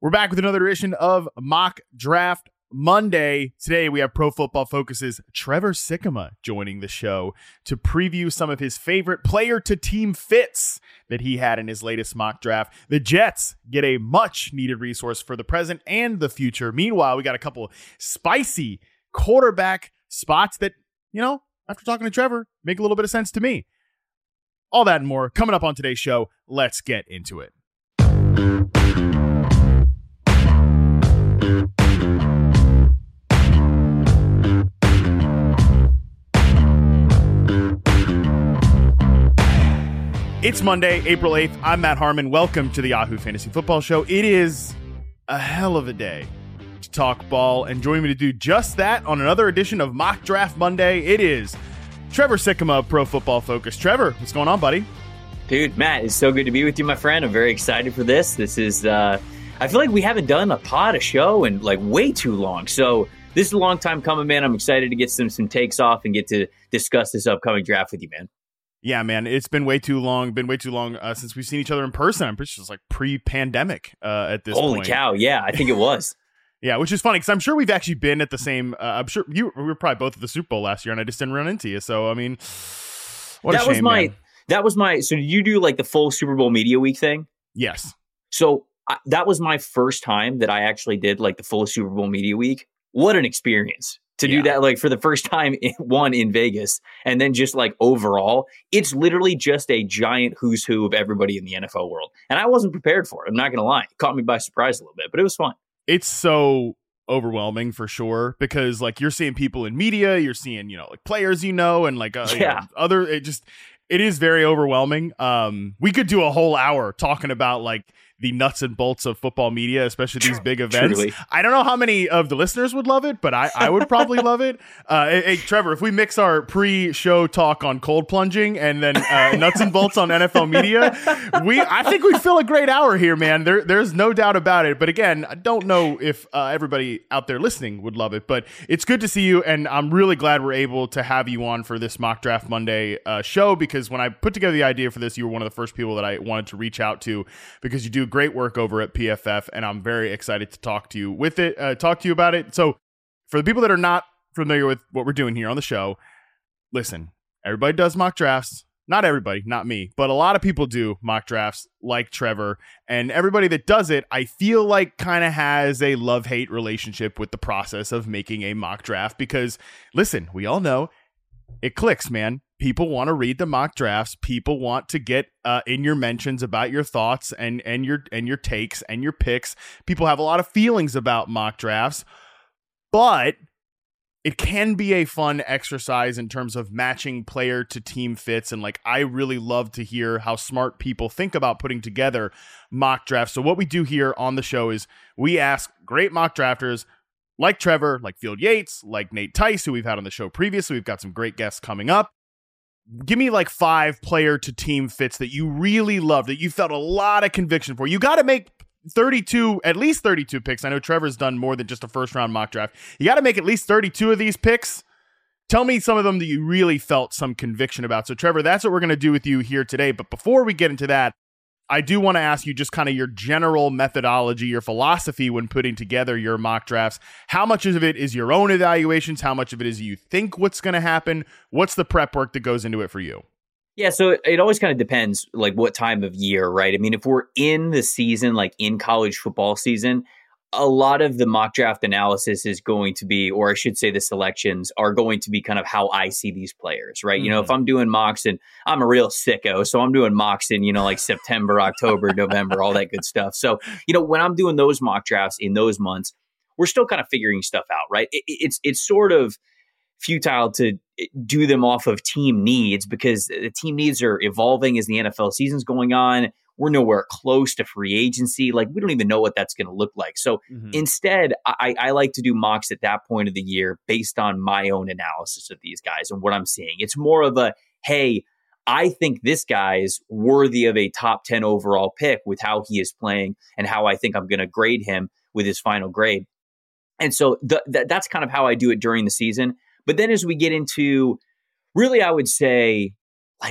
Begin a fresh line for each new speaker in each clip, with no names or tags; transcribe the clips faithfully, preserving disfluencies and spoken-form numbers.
We're back with another edition of Mock Draft Monday. Today we have Pro Football Focus's Trevor Sikkema joining the show to preview some of his favorite player-to-team fits that he had in his latest mock draft. The Jets get a much-needed resource for the present and the future. Meanwhile, we got a couple spicy quarterback spots that, you know, after talking to Trevor, make a little bit of sense to me. All that and more coming up on today's show. Let's get into it. It's Monday, April eighth. I'm Matt Harmon. Welcome to the Yahoo Fantasy Football Show. It is a hell of a day to talk ball, and joining me to do just that on another edition of Mock Draft Monday, it is Trevor Sikkema of Pro Football Focus. Trevor, what's going on, buddy?
Dude, Matt, it's so good to be with you, my friend. I'm very excited for this. This is, uh, I feel like we haven't done a pod, a show in like way too long. So this is a long time coming, man. I'm excited to get some some takes off and get to discuss this upcoming draft with you, man.
Yeah, man, it's been way too long, been way too long uh, since we've seen each other in person. I'm pretty sure it's like pre-pandemic uh, at this
Holy
point.
Holy cow, yeah, I think it was.
Yeah, which is funny because I'm sure we've actually been at the same, uh, I'm sure you we were probably both at the Super Bowl last year and I just didn't run into you. So, I mean, what
that
a shame,
was my,
man.
That was my, so did you do like the full Super Bowl Media Week thing?
Yes.
So I, that was my first time that I actually did like the full Super Bowl Media Week. What an experience. To do yeah. that, like for the first time, in, one in Vegas, and then just like overall, it's literally just a giant who's who of everybody in the N F L world. And I wasn't prepared for it. I'm not going to lie. It caught me by surprise a little bit, but it was fun.
It's so overwhelming for sure, because like you're seeing people in media, you're seeing, you know, like players, you know, and like uh,
yeah.
you know, other, it just, it is very overwhelming. Um, we could do a whole hour talking about like the nuts and bolts of football media, especially these big events.
Truly.
I don't know how many of the listeners would love it, but I, I would probably love it. Uh, hey, hey, Trevor, if we mix our pre-show talk on cold plunging and then uh, nuts and bolts on N F L media, we I think we fill a great hour here, man. There, there's no doubt about it. But again, I don't know if uh, everybody out there listening would love it, but it's good to see you, and I'm really glad we're able to have you on for this Mock Draft Monday uh, show, because when I put together the idea for this, you were one of the first people that I wanted to reach out to, because you do great work over at P F F, and I'm very excited to talk to you with it, uh, talk to you about it. So for the people that are not familiar with what we're doing here on the show, listen, everybody does mock drafts. Not everybody, not me, but a lot of people do mock drafts like Trevor, and everybody that does it, I feel like kind of has a love-hate relationship with the process of making a mock draft, because listen, we all know it clicks, man. People want to read the mock drafts. People want to get uh, in your mentions about your thoughts and and your and your takes and your picks. People have a lot of feelings about mock drafts, but it can be a fun exercise in terms of matching player to team fits. And like, I really love to hear how smart people think about putting together mock drafts. So what we do here on the show is we ask great mock drafters like Trevor, like Field Yates, like Nate Tice, who we've had on the show previously. We've got some great guests coming up. Give me like five player to team fits that you really love, that you felt a lot of conviction for. You got to make thirty-two, at least thirty-two picks. I know Trevor's done more than just a first round mock draft. You got to make at least thirty-two of these picks. Tell me some of them that you really felt some conviction about. So Trevor, that's what we're going to do with you here today. But before we get into that, I do want to ask you just kind of your general methodology, your philosophy when putting together your mock drafts. How much of it is your own evaluations? How much of it is you think what's going to happen? What's the prep work that goes into it for you?
Yeah, so it, it always kind of depends like what time of year, right? I mean, if we're in the season, like in college football season, a lot of the mock draft analysis is going to be, or I should say the selections are going to be kind of how I see these players, right? Mm-hmm. You know, if I'm doing mocks and I'm a real sicko, so I'm doing mocks in, you know, like September, October, November, all that good stuff. So, you know, when I'm doing those mock drafts in those months, we're still kind of figuring stuff out, right? It, it's, it's sort of futile to do them off of team needs, because the team needs are evolving as the N F L season's going on. We're nowhere close to free agency. Like, we don't even know what that's going to look like. So mm-hmm. instead, I, I like to do mocks at that point of the year based on my own analysis of these guys and what I'm seeing. It's more of a, hey, I think this guy is worthy of a top ten overall pick with how he is playing and how I think I'm going to grade him with his final grade. And so the, the, that's kind of how I do it during the season. But then as we get into, really, I would say, like,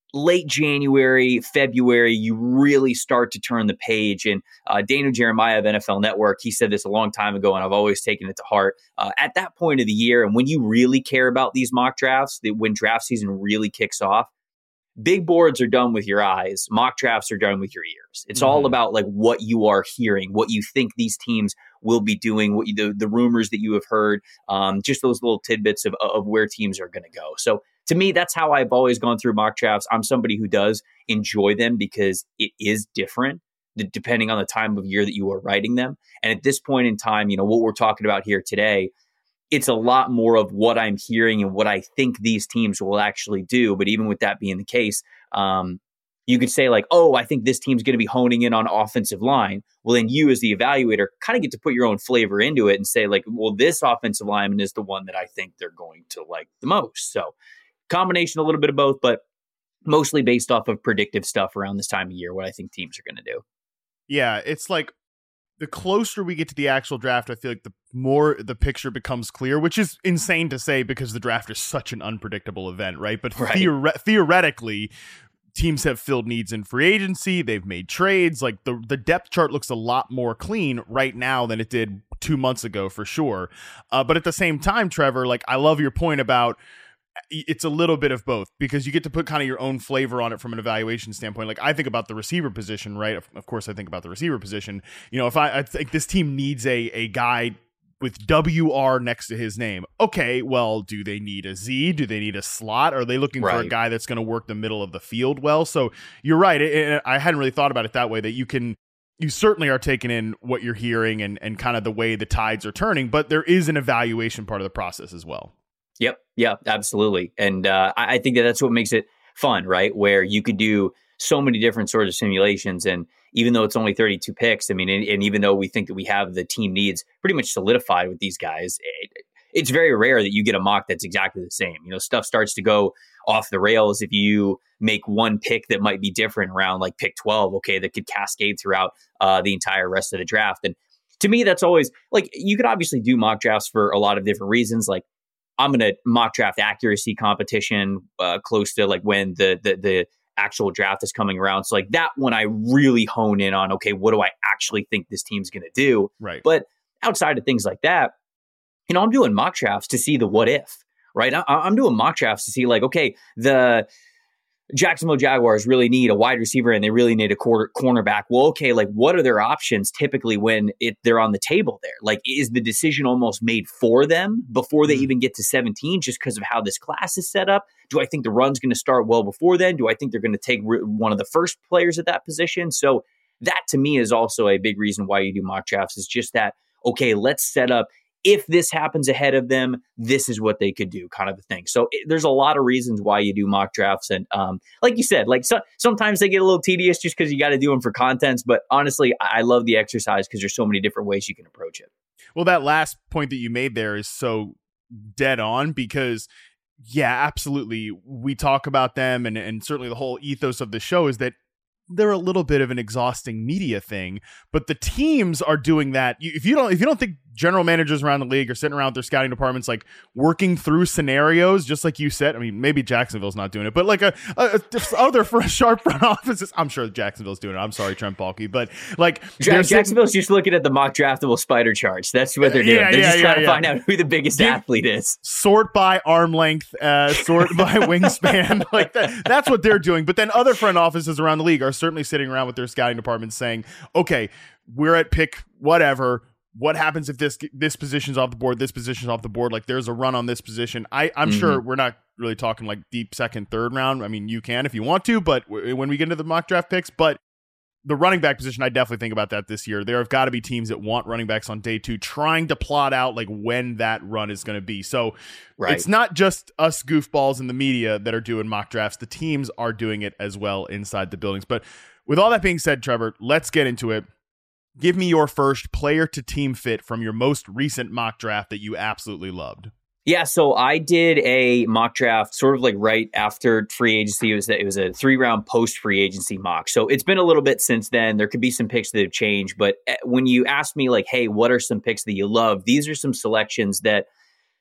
late January, February, you really start to turn the page. And uh, Daniel Jeremiah of N F L Network, he said this a long time ago, and I've always taken it to heart. Uh, at that point of the year, and when you really care about these mock drafts, that when draft season really kicks off, big boards are done with your eyes. Mock drafts are done with your ears. It's mm-hmm. all about like what you are hearing, what you think these teams will be doing, what you, the, the rumors that you have heard, um, just those little tidbits of, of where teams are going to go. So to me, that's how I've always gone through mock drafts. I'm somebody who does enjoy them because it is different depending on the time of year that you are writing them. And at this point in time, you know, what we're talking about here today, it's a lot more of what I'm hearing and what I think these teams will actually do. But even with that being the case, um, you could say like, oh, I think this team's going to be honing in on offensive line. Well, then you as the evaluator kind of get to put your own flavor into it and say like, well, this offensive lineman is the one that I think they're going to like the most. So combination, a little bit of both, but mostly based off of predictive stuff around this time of year, what I think teams are going to do.
Yeah, it's like the closer we get to the actual draft, I feel like the more the picture becomes clear, which is insane to say because the draft is such an unpredictable event, right? But
right.
Theore- theoretically, teams have filled needs in free agency. They've made trades. Like the, the depth chart looks a lot more clean right now than it did two months ago for sure. Uh, but at the same time, Trevor, like I love your point about it's a little bit of both because you get to put kind of your own flavor on it from an evaluation standpoint. Like I think about the receiver position, right? Of, of course I think about the receiver position. You know, if I, I think this team needs a, a guy with W R next to his name. Okay, well, do they need a Z? Do they need a slot? Are they looking right. for a guy that's going to work the middle of the field well? So you're right. It, it, I hadn't really thought about it that way, that you can, you certainly are taking in what you're hearing and, and kind of the way the tides are turning, but there is an evaluation part of the process as well.
Yep. Yeah, absolutely. And uh, I think that that's what makes it fun, right? Where you could do so many different sorts of simulations. And even though it's only thirty-two picks, I mean, and, and even though we think that we have the team needs pretty much solidified with these guys, it, it's very rare that you get a mock that's exactly the same. You know, stuff starts to go off the rails if you make one pick that might be different around like pick twelve, okay, that could cascade throughout uh, the entire rest of the draft. And to me, that's always like, you could obviously do mock drafts for a lot of different reasons. Like, I'm going to mock draft accuracy competition uh, close to like when the, the the actual draft is coming around. So like that one I really hone in on, okay, what do I actually think this team's going to do?
Right.
But outside of things like that, you know, I'm doing mock drafts to see the what if, right? I, I'm doing mock drafts to see like, okay, the Jacksonville Jaguars really need a wide receiver and they really need a quarter, cornerback. Well, okay, like what are their options typically when it, they're on the table there? Like, is the decision almost made for them before they mm-hmm. even get to seventeen just because of how this class is set up? Do I think the run's going to start well before then? Do I think they're going to take re- one of the first players at that position? So that to me is also a big reason why you do mock drafts, is just that, okay, let's set up, if this happens ahead of them, this is what they could do, kind of a thing. So it, there's a lot of reasons why you do mock drafts. And um, like you said, like so, sometimes they get a little tedious just because you got to do them for contents. But honestly, I, I love the exercise because there's so many different ways you can approach it.
Well, that last point that you made there is so dead on because, yeah, absolutely. We talk about them and, and certainly the whole ethos of the show is that they're a little bit of an exhausting media thing, but the teams are doing that. If you don't, if you don't think general managers around the league are sitting around with their scouting departments, like working through scenarios, just like you said, I mean, maybe Jacksonville's not doing it, but like a, a, a other for sharp front offices, I'm sure Jacksonville's doing it. I'm sorry, Trent Baalke, but like
Jack- Jacksonville's sitting, just looking at the mock draftable spider charts. That's what they're doing. Yeah, they're yeah, just yeah, trying yeah. to find out who the biggest Give, athlete is.
Sort by arm length, uh, sort by wingspan. Like that. That's what they're doing. But then other front offices around the league are certainly sitting around with their scouting departments saying, okay, we're at pick whatever. What happens if this this position's off the board, this position's off the board? Like there's a run on this position. I, I'm mm-hmm. sure we're not really talking like deep second, third round. I mean, you can if you want to, but w- when we get into the mock draft picks, but the running back position, I definitely think about that this year. There have got to be teams that want running backs on day two, trying to plot out like when that run is going to be. So right. It's not just us goofballs in the media that are doing mock drafts. The teams are doing it as well inside the buildings. But with all that being said, Trevor, let's get into it. Give me your first player to team fit from your most recent mock draft that you absolutely loved.
Yeah, so I did a mock draft sort of like right after free agency. It was, it was a three-round post-free agency mock. So it's been a little bit since then. There could be some picks that have changed. But when you ask me like, hey, what are some picks that you love? These are some selections that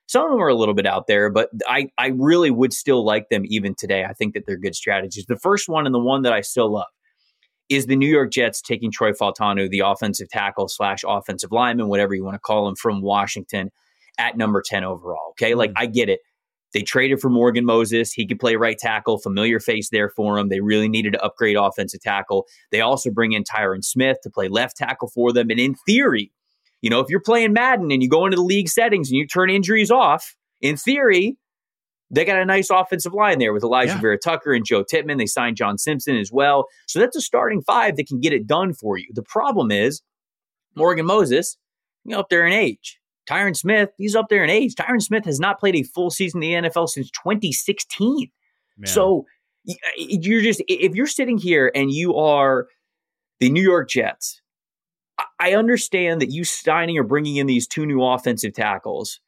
Some of them are a little bit out there, but I, I really would still like them even today. I think that they're good strategies. The first one and the one that I still love is the New York Jets taking Troy Fautanu, the offensive tackle slash offensive lineman, whatever you want to call him, from Washington at number ten overall. Okay, like I get it. They traded for Morgan Moses. He could play right tackle, familiar face there for him. They really needed to upgrade offensive tackle. They also bring in Tyron Smith to play left tackle for them. And in theory, you know, if you're playing Madden and you go into the league settings and you turn injuries off, in theory, they got a nice offensive line there with Elijah
Yeah.
Vera-Tucker and Joe Tippmann. They signed John Simpson as well. So that's a starting five that can get it done for you. The problem is Morgan Moses, you know, up there in age. Tyron Smith, he's up there in age. Tyron Smith has not played a full season in the N F L since twenty sixteen.
Man.
So you're just, if you're sitting here and you are the New York Jets, I understand that you signing or bringing in these two new offensive tackles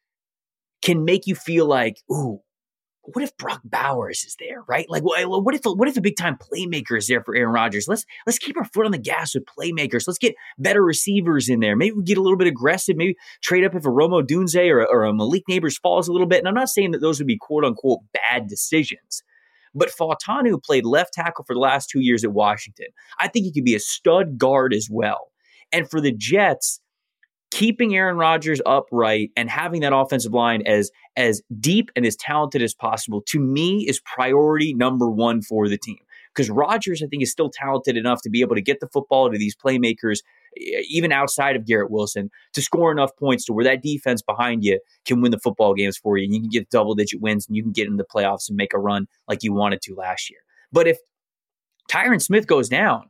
can make you feel like, ooh, what if Brock Bowers is there, right? Like, what if what if a big time playmaker is there for Aaron Rodgers? Let's let's keep our foot on the gas with playmakers. Let's get better receivers in there. Maybe we get a little bit aggressive. Maybe trade up if a Rome Odunze or, or a Malik Neighbors falls a little bit. And I'm not saying that those would be quote unquote bad decisions. But Fautanu played left tackle for the last two years at Washington. I think he could be a stud guard as well. And for the Jets, keeping Aaron Rodgers upright and having that offensive line as, as deep and as talented as possible, to me, is priority number one for the team. Because Rodgers, I think, is still talented enough to be able to get the football to these playmakers, even outside of Garrett Wilson, to score enough points to where that defense behind you can win the football games for you. And you can get double-digit wins, and you can get in the playoffs and make a run like you wanted to last year. But if Tyron Smith goes down,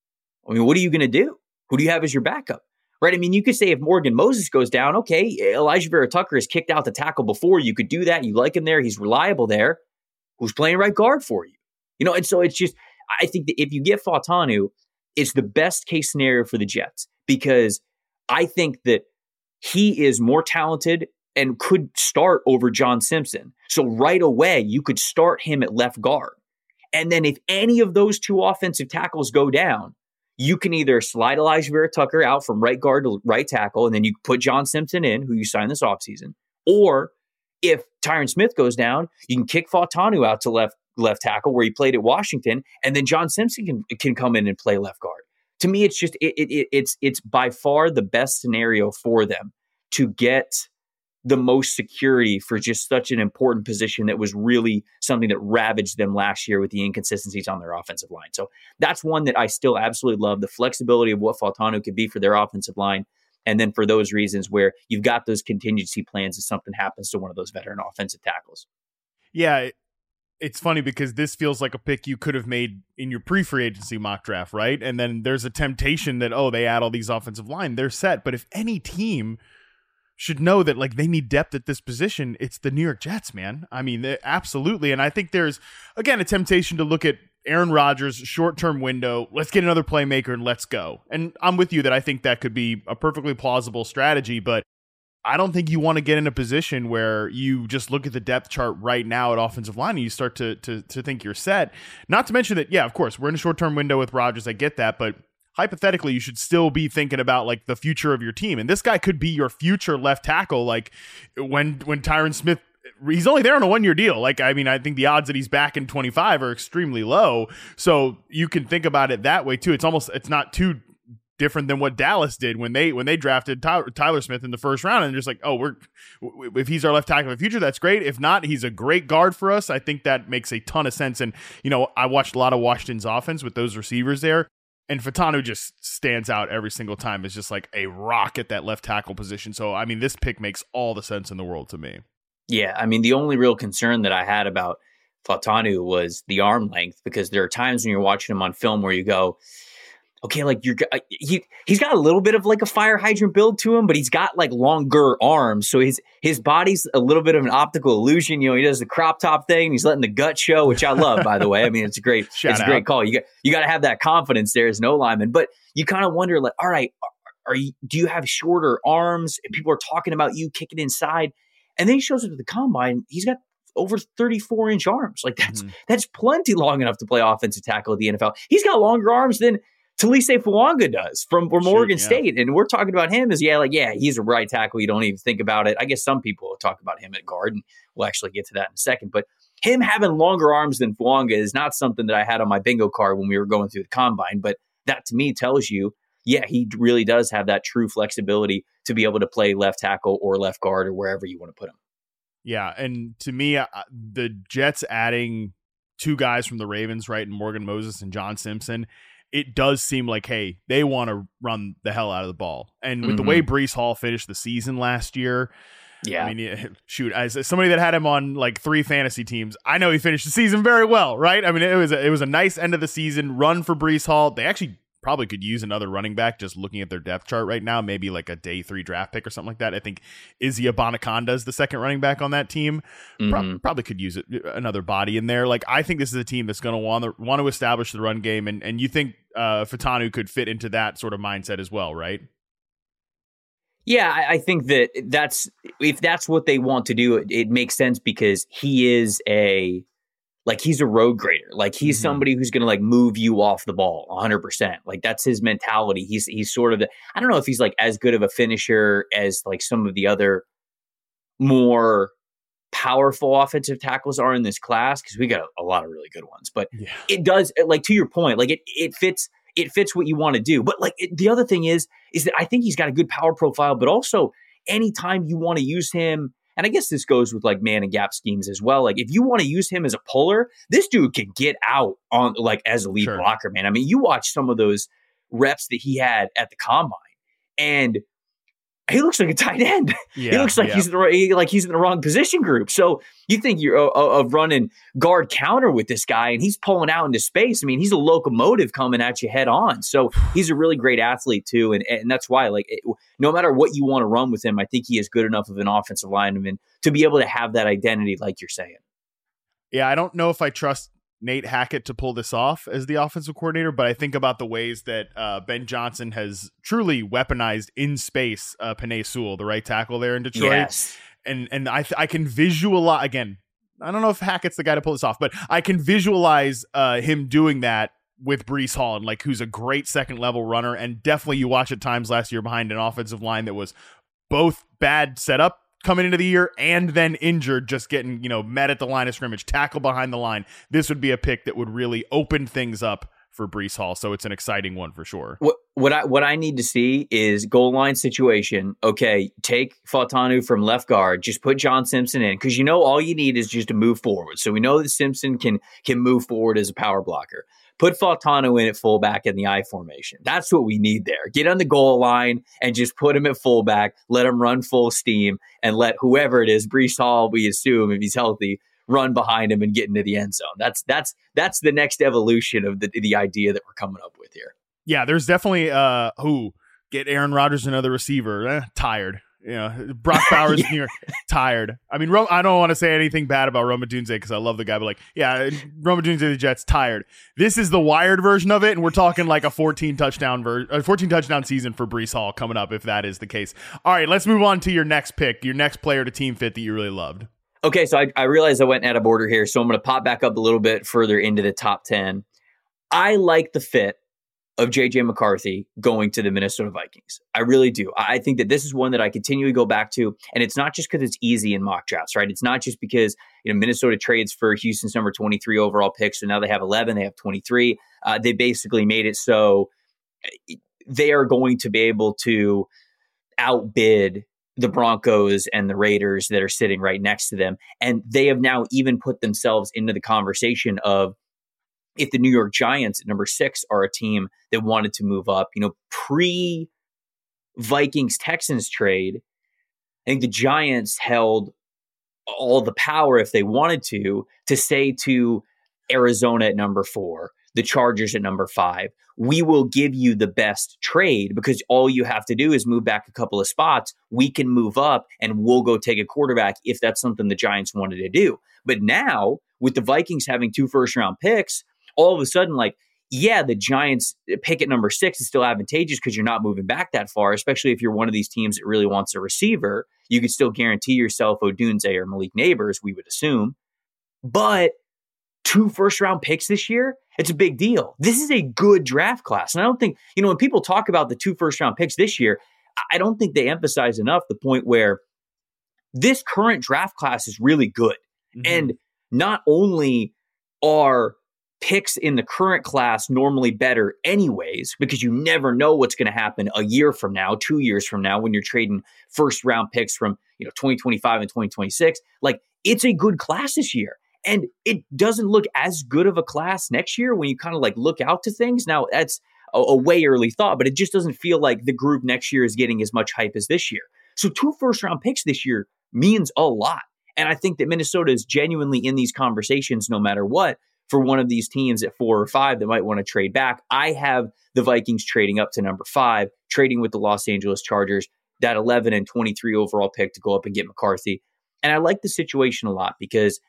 I mean, what are you going to do? Who do you have as your backup? Right? I mean, you could say if Morgan Moses goes down, okay, Elijah Vera-Tucker has kicked out the tackle before. You could do that. You like him there. He's reliable there. Who's playing right guard for you? You know, and so it's just, I think that if you get Fautanu, it's the best case scenario for the Jets, because I think that he is more talented and could start over John Simpson. So right away, you could start him at left guard. And then if any of those two offensive tackles go down, you can either slide Elijah Vera-Tucker out from right guard to right tackle, and then you put John Simpson in, who you signed this offseason. Or if Tyron Smith goes down, you can kick Fautanu out to left left tackle where he played at Washington, and then John Simpson can, can come in and play left guard. To me, it's just it, it, it's it's by far the best scenario for them to get the most security for just such an important position that was really something that ravaged them last year with the inconsistencies on their offensive line. So that's one that I still absolutely love, the flexibility of what Fautanu could be for their offensive line. And then for those reasons where you've got those contingency plans if something happens to one of those veteran offensive tackles.
Yeah, it's funny because this feels like a pick you could have made in your pre-free agency mock draft, right? And then there's a temptation that, oh, they add all these offensive line, they're set. But if any team should know that, like, they need depth at this position, it's the New York Jets, man. I mean, absolutely. And I think there's, again, a temptation to look at Aaron Rodgers' short-term window. Let's get another playmaker and let's go. And I'm with you that I think that could be a perfectly plausible strategy, but I don't think you want to get in a position where you just look at the depth chart right now at offensive line and you start to to to think you're set. Not to mention that, yeah, of course, we're in a short-term window with Rodgers. I get that, but hypothetically, you should still be thinking about like the future of your team. And this guy could be your future left tackle. Like when when Tyron Smith, he's only there on a one-year deal. Like, I mean, I think the odds that he's back in twenty-five are extremely low. So you can think about it that way too. It's almost, it's not too different than what Dallas did when they when they drafted Tyler, Tyler Smith in the first round, and just like, oh, we're if he's our left tackle of the future, that's great. If not, he's a great guard for us. I think that makes a ton of sense. And you know, I watched a lot of Washington's offense with those receivers there, and Fautanu just stands out every single time. It's just like a rock at that left tackle position. So I mean, this pick makes all the sense in the world to me. Yeah,
I mean, the only real concern that I had about Fautanu was the arm length, because there are times when you're watching him on film where you go, okay, like you're he he's got a little bit of like a fire hydrant build to him, but he's got like longer arms, so his his body's a little bit of an optical illusion. You know, he does the crop top thing. He's letting the gut show, which I love, by the way. I mean, it's a great
Shout
it's
out.
a great call. You got you got to have that confidence there as no lineman, but you kind of wonder, like, all right, are you do you have shorter arms? People are talking about you kicking inside, and then he shows up to the combine. He's got over thirty-four inch arms. Like that's mm-hmm. that's plenty long enough to play offensive tackle at the N F L. He's got longer arms than Talise Fuanga does from, from
Shoot,
Oregon
yeah.
State. And we're talking about him as, yeah, like, yeah, he's a right tackle. You don't even think about it. I guess some people will talk about him at guard, and we'll actually get to that in a second. But him having longer arms than Fuanga is not something that I had on my bingo card when we were going through the combine. But that to me tells you, yeah, he really does have that true flexibility to be able to play left tackle or left guard or wherever you want to put him.
Yeah, and to me, uh, the Jets adding two guys from the Ravens, right, and Morgan Moses and John Simpson, it does seem like, hey, they want to run the hell out of the ball. And with mm-hmm. the way Breece Hall finished the season last year,
yeah,
I mean, shoot, as, as somebody that had him on like three fantasy teams, I know he finished the season very well, right? I mean, it was a, it was a nice end of the season run for Breece Hall. They actually probably could use another running back, just looking at their depth chart right now, maybe like a day three draft pick or something like that. I think Izzy Abanaconda is the second running back on that team. Mm-hmm. Pro- probably could use it, another body in there. Like, I think this is a team that's going to want to want to establish the run game, and and you think uh, Fetanu could fit into that sort of mindset as well, right?
Yeah, I, I think that that's if that's what they want to do, it, it makes sense because he is a Like, he's a road grader. Like, he's mm-hmm. somebody who's going to, like, move you off the ball one hundred percent. Like, that's his mentality. He's he's sort of the, I don't know if he's, like, as good of a finisher as, like, some of the other more powerful offensive tackles are in this class, because we got a, a lot of really good ones. But yeah. it does, like, to your point, like, it it fits it fits what you want to do. But, like, it, the other thing is, is that I think he's got a good power profile, but also anytime you want to use him, and I guess this goes with like man and gap schemes as well. Like, if you want to use him as a puller, this dude can get out on like as a lead sure. blocker, man. I mean, you watch some of those reps that he had at the combine, and he looks like a tight end. Yeah, he looks like yeah. he's in the like he's in the wrong position group. So you think you're uh, of running guard counter with this guy, and he's pulling out into space. I mean, he's a locomotive coming at you head on. So he's a really great athlete too, and and that's why like it, no matter what you want to run with him, I think he is good enough of an offensive lineman to be able to have that identity, like you're saying.
Yeah, I don't know if I trust Nate Hackett to pull this off as the offensive coordinator, but I think about the ways that uh, Ben Johnson has truly weaponized in space uh, Penei Sewell, the right tackle there in Detroit.
Yes.
And and I th- I can visualize, again, I don't know if Hackett's the guy to pull this off, but I can visualize uh, him doing that with Breece Hall, and like who's a great second level runner, and definitely you watch at times last year behind an offensive line that was both bad setup coming into the year and then injured, just getting, you know, met at the line of scrimmage, tackle behind the line. This would be a pick that would really open things up for Breece Hall. So it's an exciting one for sure.
What what I what I need to see is goal line situation. Okay, take Fautanu from left guard, just put John Simpson in, because you know all you need is just to move forward. So we know that Simpson can can move forward as a power blocker. Put Fautanu in at fullback in the I formation. That's what we need there. Get on the goal line and just put him at fullback. Let him run full steam, and let whoever it is, Breece Hall, we assume if he's healthy, run behind him and get into the end zone. That's that's that's the next evolution of the the idea that we're coming up with here.
Yeah, there's definitely uh who get Aaron Rodgers another receiver. Eh, tired. You know, Brock Bowers yeah. tired. I mean, Ro- I don't want to say anything bad about Roma Dunze because I love the guy, but like, yeah, Roma Dunze the Jets tired. This is the wired version of it, and we're talking like a fourteen touchdown ver- a fourteen touchdown season for Breece Hall coming up if that is the case. All right, let's move on to your next pick, your next player to team fit that you really loved.
Okay, so I, I realized I went out of order here, so I'm going to pop back up a little bit further into the top ten. I like the fit of J J McCarthy going to the Minnesota Vikings. I really do. I think that this is one that I continually go back to, and it's not just because it's easy in mock drafts, right? It's not just because, you know, Minnesota trades for Houston's number twenty-three overall pick, so now they have eleven, they have twenty-three. Uh, they basically made it so they are going to be able to outbid the Broncos and the Raiders that are sitting right next to them, and they have now even put themselves into the conversation of, if the New York Giants at number six are a team that wanted to move up, you know, pre-Vikings-Texans trade, I think the Giants held all the power, if they wanted to, to say to Arizona at number four, the Chargers at number five, we will give you the best trade because all you have to do is move back a couple of spots. We can move up and we'll go take a quarterback if that's something the Giants wanted to do. But now, with the Vikings having two first-round picks, all of a sudden, like, yeah, the Giants pick at number six is still advantageous because you're not moving back that far, especially if you're one of these teams that really wants a receiver. You could still guarantee yourself Odunze or Malik Neighbors, we would assume. But two first-round picks this year, It's a big deal. This is a good draft class. And I don't think, you know, when people talk about the two first round picks this year, I don't think they emphasize enough the point where this current draft class is really good. Mm-hmm. And not only are picks in the current class normally better anyways, because you never know what's going to happen a year from now, two years from now, when you're trading first round picks from, you know, twenty twenty-five and twenty twenty-six. Like, it's a good class this year. And it doesn't look as good of a class next year when you kind of like look out to things. Now, that's a, a way early thought, but it just doesn't feel like the group next year is getting as much hype as this year. So two first round picks this year means a lot. And I think that Minnesota is genuinely in these conversations no matter what for one of these teams at four or five that might want to trade back. I have the Vikings trading up to number five, trading with the Los Angeles Chargers, that eleven and twenty-three overall pick to go up and get McCarthy. And I like the situation a lot because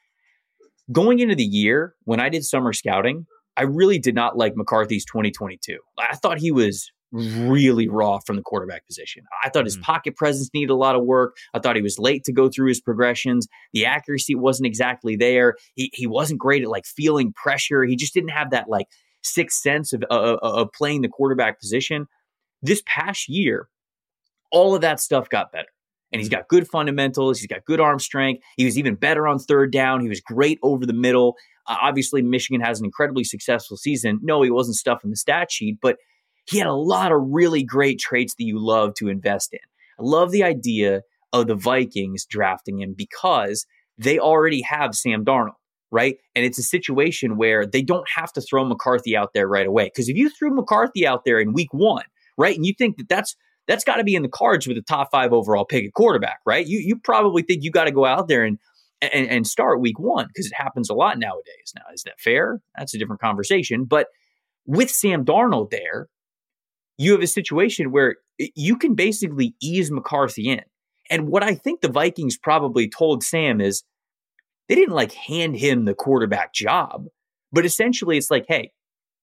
going into the year, when I did summer scouting, I really did not like McCarthy's twenty twenty-two. I thought he was really raw from the quarterback position. I thought his mm. pocket presence needed a lot of work. I thought he was late to go through his progressions. The accuracy wasn't exactly there. He he wasn't great at like feeling pressure. He just didn't have that like sixth sense of, uh, of playing the quarterback position. This past year, all of that stuff got better. And he's got good fundamentals. He's got good arm strength. He was even better on third down. He was great over the middle. Uh, obviously, Michigan has an incredibly successful season. No, he wasn't stuffing the stat sheet, but he had a lot of really great traits that you love to invest in. I love the idea of the Vikings drafting him because they already have Sam Darnold, right? And it's a situation where they don't have to throw McCarthy out there right away. Because if you threw McCarthy out there in week one, right, and you think that that's That's got to be in the cards with a top five overall pick at quarterback, right? You you probably think you got to go out there and, and and start week one because it happens a lot nowadays. Now, is that fair? That's a different conversation. But with Sam Darnold there, you have a situation where you can basically ease McCarthy in. And what I think the Vikings probably told Sam is they didn't like hand him the quarterback job, but essentially it's like, hey,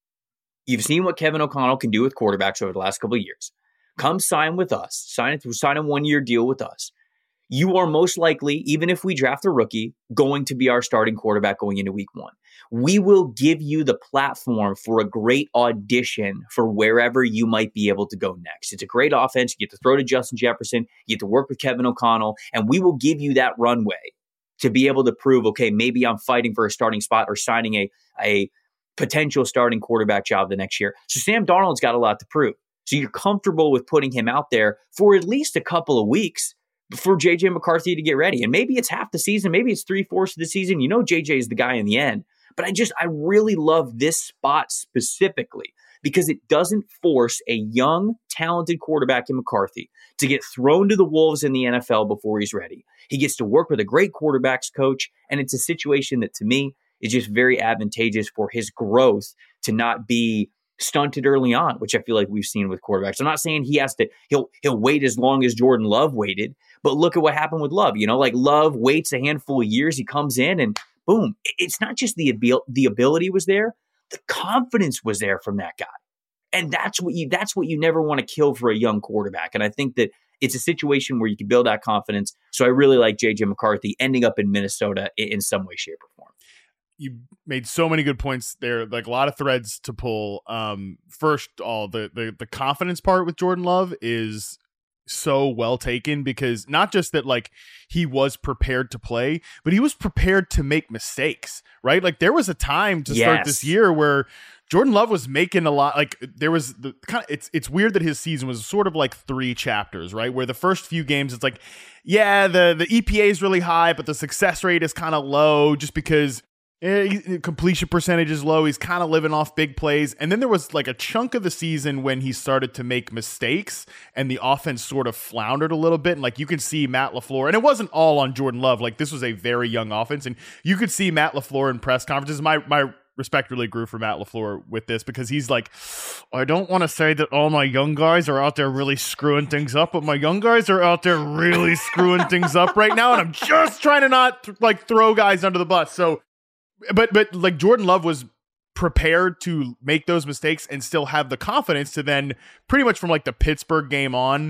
you've seen what Kevin O'Connell can do with quarterbacks over the last couple of years. Come sign with us. Sign it. Sign a one-year deal with us. You are most likely, even if we draft a rookie, going to be our starting quarterback going into week one. We will give you the platform for a great audition for wherever you might be able to go next. It's a great offense. You get to throw to Justin Jefferson. You get to work with Kevin O'Connell, and we will give you that runway to be able to prove, okay, maybe I'm fighting for a starting spot or signing a, a potential starting quarterback job the next year. So Sam Darnold's got a lot to prove. So you're comfortable with putting him out there for at least a couple of weeks for J J McCarthy to get ready. And maybe it's half the season. Maybe it's three-fourths of the season. You know J J is the guy in the end. But I just, I really love this spot specifically because it doesn't force a young, talented quarterback in McCarthy to get thrown to the wolves in the N F L before he's ready. He gets to work with a great quarterbacks coach. And it's a situation that, to me, is just very advantageous for his growth to not be stunted early on, which I feel like we've seen with quarterbacks. I'm not saying he has to, he'll he'll wait as long as Jordan Love waited, but look at what happened with Love. You know, like Love waits a handful of years, he comes in and boom. It's not just the abil- the ability was there, the confidence was there from that guy. And that's what you that's what you never want to kill for a young quarterback. And I think that it's a situation where you can build that confidence. So I really like J J McCarthy ending up in Minnesota in, in some way, shape, or form.
You made so many good points there, like a lot of threads to pull. Um, first, all the, the the confidence part with Jordan Love is so well taken because not just that, like he was prepared to play, but he was prepared to make mistakes, right? Like there was a time to
yes.
start this year where Jordan Love was making a lot. Like there was the kind of, it's, it's weird that his season was sort of like three chapters, right? Where the first few games, it's like, yeah, the, the E P A is really high, but the success rate is kind of low just because Eh, completion percentage is low. He's kind of living off big plays. And then there was like a chunk of the season when he started to make mistakes and the offense sort of floundered a little bit. And like you can see Matt LaFleur, and it wasn't all on Jordan Love. Like this was a very young offense. And you could see Matt LaFleur in press conferences. My, my respect really grew for Matt LaFleur with this because he's like, I don't want to say that all my young guys are out there really screwing things up, but my young guys are out there really screwing things up right now. And I'm just trying to not like throw guys under the bus. So, But but like Jordan Love was prepared to make those mistakes and still have the confidence to then pretty much from like the Pittsburgh game on,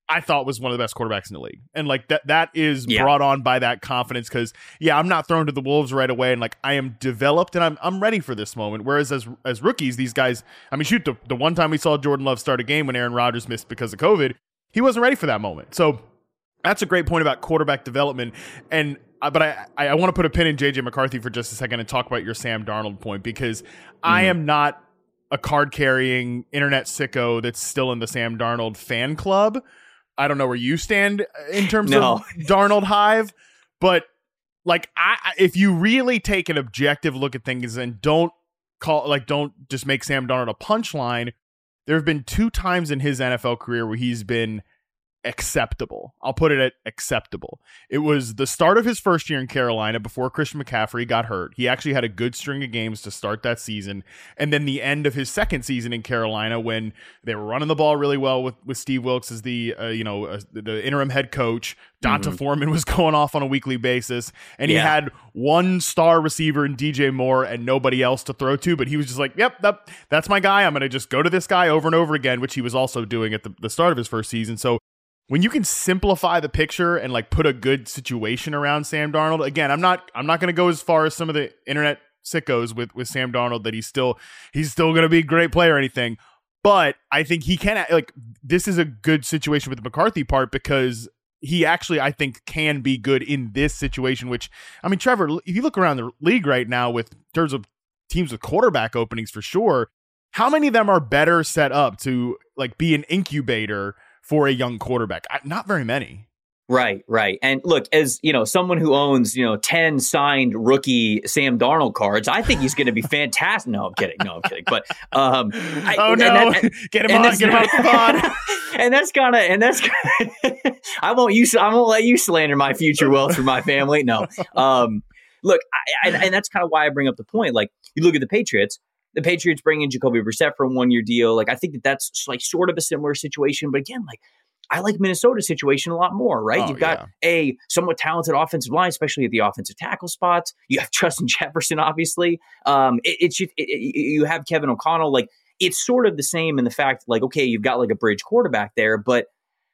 I thought was one of the best quarterbacks in the league. And like that, that is
yeah.
brought on by that confidence. Cause yeah, I'm not thrown to the wolves right away. And like, I am developed and I'm, I'm ready for this moment. Whereas as, as rookies, these guys, I mean, shoot, the, the one time we saw Jordan Love start a game when Aaron Rodgers missed because of COVID, he wasn't ready for that moment. So that's a great point about quarterback development. And, uh, but I, I, I want to put a pin in J J McCarthy for just a second and talk about your Sam Darnold point, because mm-hmm. I am not a card carrying internet sicko that's still in the Sam Darnold fan club. I don't know where you stand in terms
no.
of Darnold Hive, but like, I, if you really take an objective look at things and don't call, like, don't just make Sam Darnold a punchline, there have been two times in his N F L career where he's been acceptable. I'll put it at acceptable. It was the start of his first year in Carolina before Christian McCaffrey got hurt. He actually had a good string of games to start that season. And then the end of his second season in Carolina when they were running the ball really well with, with Steve Wilkes as the, uh, you know, uh, the interim head coach. Donta mm-hmm. Foreman was going off on a weekly basis. And yeah. he had one star receiver in D J Moore and nobody else to throw to. But he was just like, yep, that, that's my guy. I'm going to just go to this guy over and over again, which he was also doing at the, the start of his first season. So when you can simplify the picture and like put a good situation around Sam Darnold, again, I'm not I'm not going to go as far as some of the internet sickos with with Sam Darnold that he's still he's still going to be a great player or anything, but I think he can, like, this is a good situation with the McCarthy part because he actually, I think, can be good in this situation. Which, I mean, Trevor, if you look around the league right now with in terms of teams with quarterback openings for sure, how many of them are better set up to like be an incubator for a young quarterback? Not very many.
Right, right. And look, as you know, someone who owns, you know, ten signed rookie Sam Darnold cards, I think he's going to be fantastic. No, I'm kidding. No, I'm kidding. But um, I,
oh no, that, and, get him on, get him out of the pod.
And that's kind of, and that's, kinda, I won't use, I won't let you slander my future wealth for my family. No. Um, look, I, and, and that's kind of why I bring up the point. Like, you look at the Patriots. The Patriots bring in Jacoby Brissett for a one-year deal. Like, I think that that's like sort of a similar situation. But again, like, I like Minnesota's situation a lot more, right?
Oh,
You've got
yeah.
a somewhat talented offensive line, especially at the offensive tackle spots. You have Justin Jefferson, obviously. Um, it, it's it, it, you have Kevin O'Connell. Like, it's sort of the same in the fact, like, okay, you've got like a bridge quarterback there, but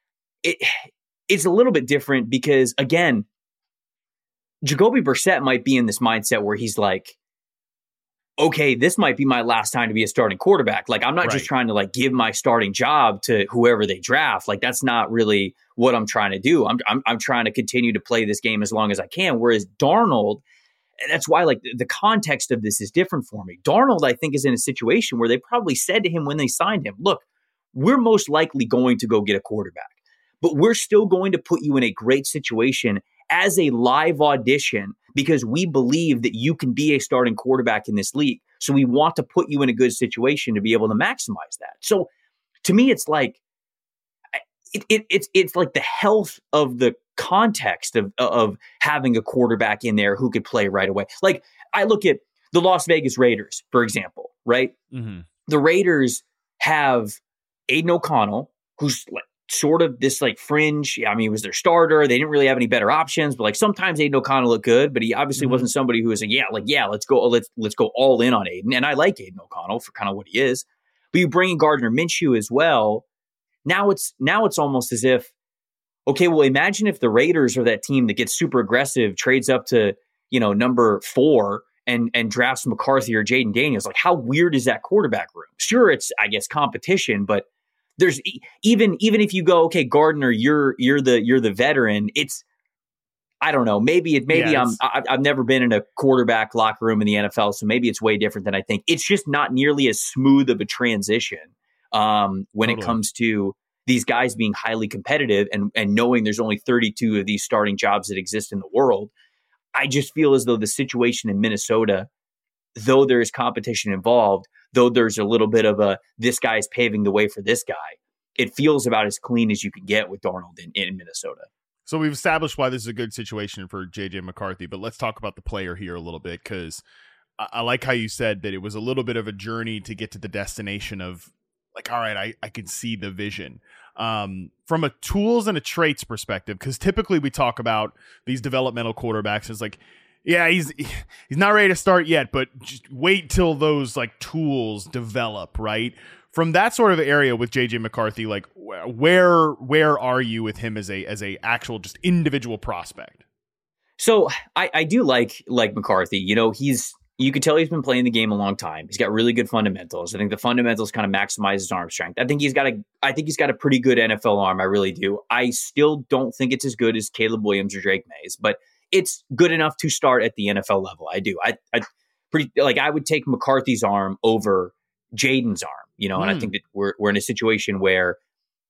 it it's a little bit different because, again, Jacoby Brissett might be in this mindset where he's like, okay, this might be my last time to be a starting quarterback. Like, I'm not right. just trying to like give my starting job to whoever they draft. Like, that's not really what I'm trying to do. I'm, I'm, I'm trying to continue to play this game as long as I can. Whereas Darnold, and that's why like the context of this is different for me. Darnold, I think, is in a situation where they probably said to him when they signed him, look, we're most likely going to go get a quarterback, but we're still going to put you in a great situation as a live audition because we believe that you can be a starting quarterback in this league. So we want to put you in a good situation to be able to maximize that. So to me, it's like, it, it, it's it's like the health of the context of, of having a quarterback in there who could play right away. Like, I look at the Las Vegas Raiders, for example, right? Mm-hmm. The Raiders have Aiden O'Connell, who's like, sort of this like fringe. I mean, he was their starter. They didn't really have any better options, but like sometimes Aiden O'Connell looked good, but he obviously mm-hmm. wasn't somebody who was like, yeah, like, yeah, let's go, let's, let's go all in on Aiden. And I like Aiden O'Connell for kind of what he is, but you bring in Gardner Minshew as well. Now it's, now it's almost as if, okay, well, imagine if the Raiders are that team that gets super aggressive, trades up to, you know, number four and, and drafts McCarthy or Jaden Daniels. Like, how weird is that quarterback room? Sure, it's, I guess, competition, but there's even even if you go, okay, Gardner, you're you're the you're the veteran. It's, I don't know. Maybe it maybe yeah, I'm I, I've never been in a quarterback locker room in the N F L, so maybe it's way different than I think. It's just not nearly as smooth of a transition um, when totally. It comes to these guys being highly competitive and and knowing there's only thirty-two of these starting jobs that exist in the world. I just feel as though the situation in Minnesota, though there is competition involved, though there's a little bit of a, this guy is paving the way for this guy, it feels about as clean as you can get with Darnold in, in Minnesota.
So we've established why this is a good situation for J J McCarthy, but let's talk about the player here a little bit, because I, I like how you said that it was a little bit of a journey to get to the destination of like, all right, I, I can see the vision. Um, from a tools and a traits perspective, because typically we talk about these developmental quarterbacks as like, yeah, he's he's not ready to start yet, but just wait till those like tools develop, right? from that sort of area with J J McCarthy, like where where are you with him as a as a actual just individual prospect?
So I, I do like like McCarthy. You know, he's you can tell he's been playing the game a long time. He's got really good fundamentals. I think the fundamentals kind of maximize his arm strength. I think he's got a I think he's got a pretty good N F L arm. I really do. I still don't think it's as good as Caleb Williams or Drake Maye's, but it's good enough to start at the N F L level. I do. I, I pretty like I would take McCarthy's arm over Jaden's arm, you know, and mm. I think that we're we're in a situation where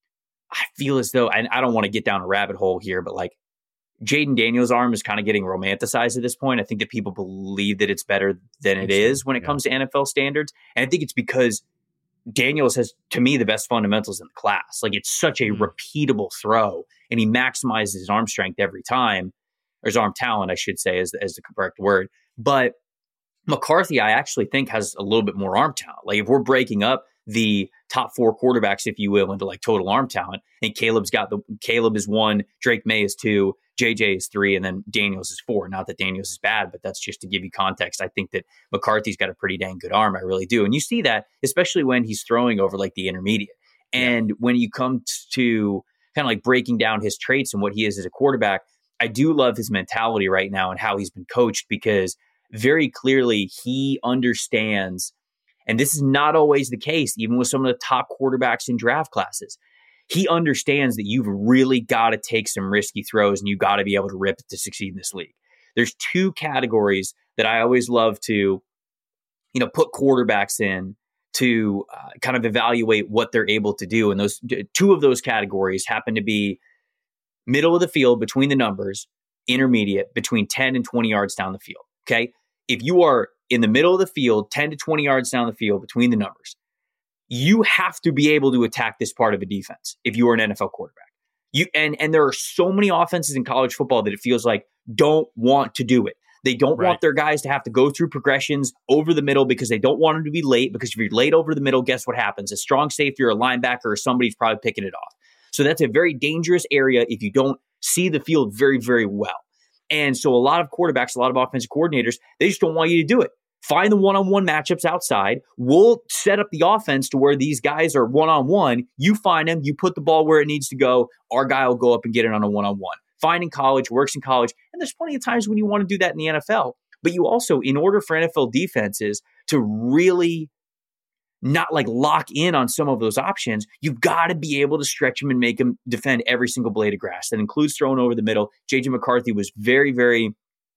I feel as though, and I don't want to get down a rabbit hole here, but like Jaden Daniels' arm is kind of getting romanticized at this point. I think that people believe that it's better than it is when it yeah. comes to N F L standards. And I think it's because Daniels has, to me, the best fundamentals in the class. Like it's such a mm. repeatable throw, and he maximizes his arm strength every time, or his arm talent, I should say, is, is the correct word. But McCarthy, I actually think, has a little bit more arm talent. Like if we're breaking up the top four quarterbacks, if you will, into like total arm talent, I think Caleb's got the Caleb is one, Drake Maye is two, J J is three, and then Daniels is four. Not that Daniels is bad, but that's just to give you context. I think that McCarthy's got a pretty dang good arm. I really do. And you see that, especially when he's throwing over like the intermediate. And yeah. when you come to kind of like breaking down his traits and what he is as a quarterback, I do love his mentality right now and how he's been coached, because very clearly he understands, and this is not always the case, even with some of the top quarterbacks in draft classes. He understands that you've really got to take some risky throws and you've got to be able to rip it to succeed in this league. There's two categories that I always love to, you know, put quarterbacks in to uh, kind of evaluate what they're able to do. And those two of those categories happen to be middle of the field between the numbers, intermediate between ten and twenty yards down the field. Okay. If you are in the middle of the field, ten to twenty yards down the field between the numbers, you have to be able to attack this part of a defense if you are an N F L quarterback. You and and there are so many offenses in college football that it feels like don't want to do it. They don't right. want their guys to have to go through progressions over the middle because they don't want them to be late, because if you're late over the middle, guess what happens? A strong safety or a linebacker or somebody's probably picking it off. So that's a very dangerous area if you don't see the field very, very well. And so a lot of quarterbacks, a lot of offensive coordinators, they just don't want you to do it. Find the one-on-one matchups outside. We'll set up the offense to where these guys are one-on-one. You find them. You put the ball where it needs to go. Our guy will go up and get it on a one-on-one. Fine in college, works in college. And there's plenty of times when you want to do that in the N F L. But you also, in order for N F L defenses to really not like lock in on some of those options, you've got to be able to stretch them and make them defend every single blade of grass. That includes throwing over the middle. J J McCarthy was very, very,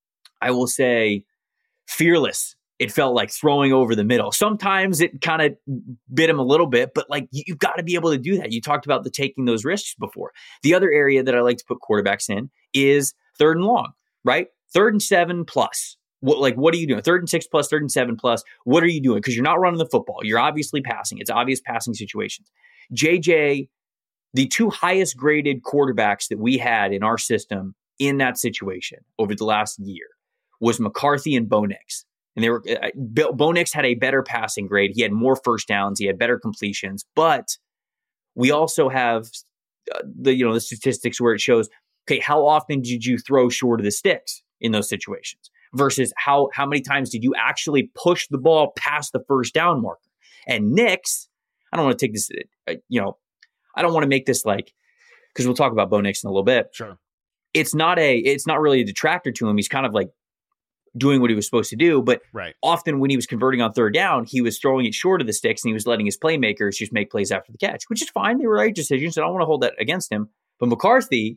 I will say, fearless. It felt like throwing over the middle. Sometimes it kind of bit him a little bit, but like you, you've got to be able to do that. You talked about the taking those risks before. The other area that I like to put quarterbacks in is third and long, right? Third and seven plus. What, like, what are you doing? Third and six plus, third and seven plus. What are you doing? Because you're not running the football. You're obviously passing. It's obvious passing situations. J J, the two highest graded quarterbacks that we had in our system in that situation over the last year was McCarthy and Bo Nix. And they were uh, Bo Nix had a better passing grade. He had more first downs. He had better completions. But we also have uh, the you know the statistics where it shows, okay, how often did you throw short of the sticks in those situations? Versus how how many times did you actually push the ball past the first down marker? And Nix, I don't want to take this, uh, you know, I don't want to make this like, because we'll talk about Bo Nix in a little bit.
Sure.
It's not a, it's not really a detractor to him. He's kind of like doing what he was supposed to do. But
right.
often when he was converting on third down, he was throwing it short of the sticks and he was letting his playmakers just make plays after the catch, which is fine. They were right decisions. I don't want to hold that against him. But McCarthy,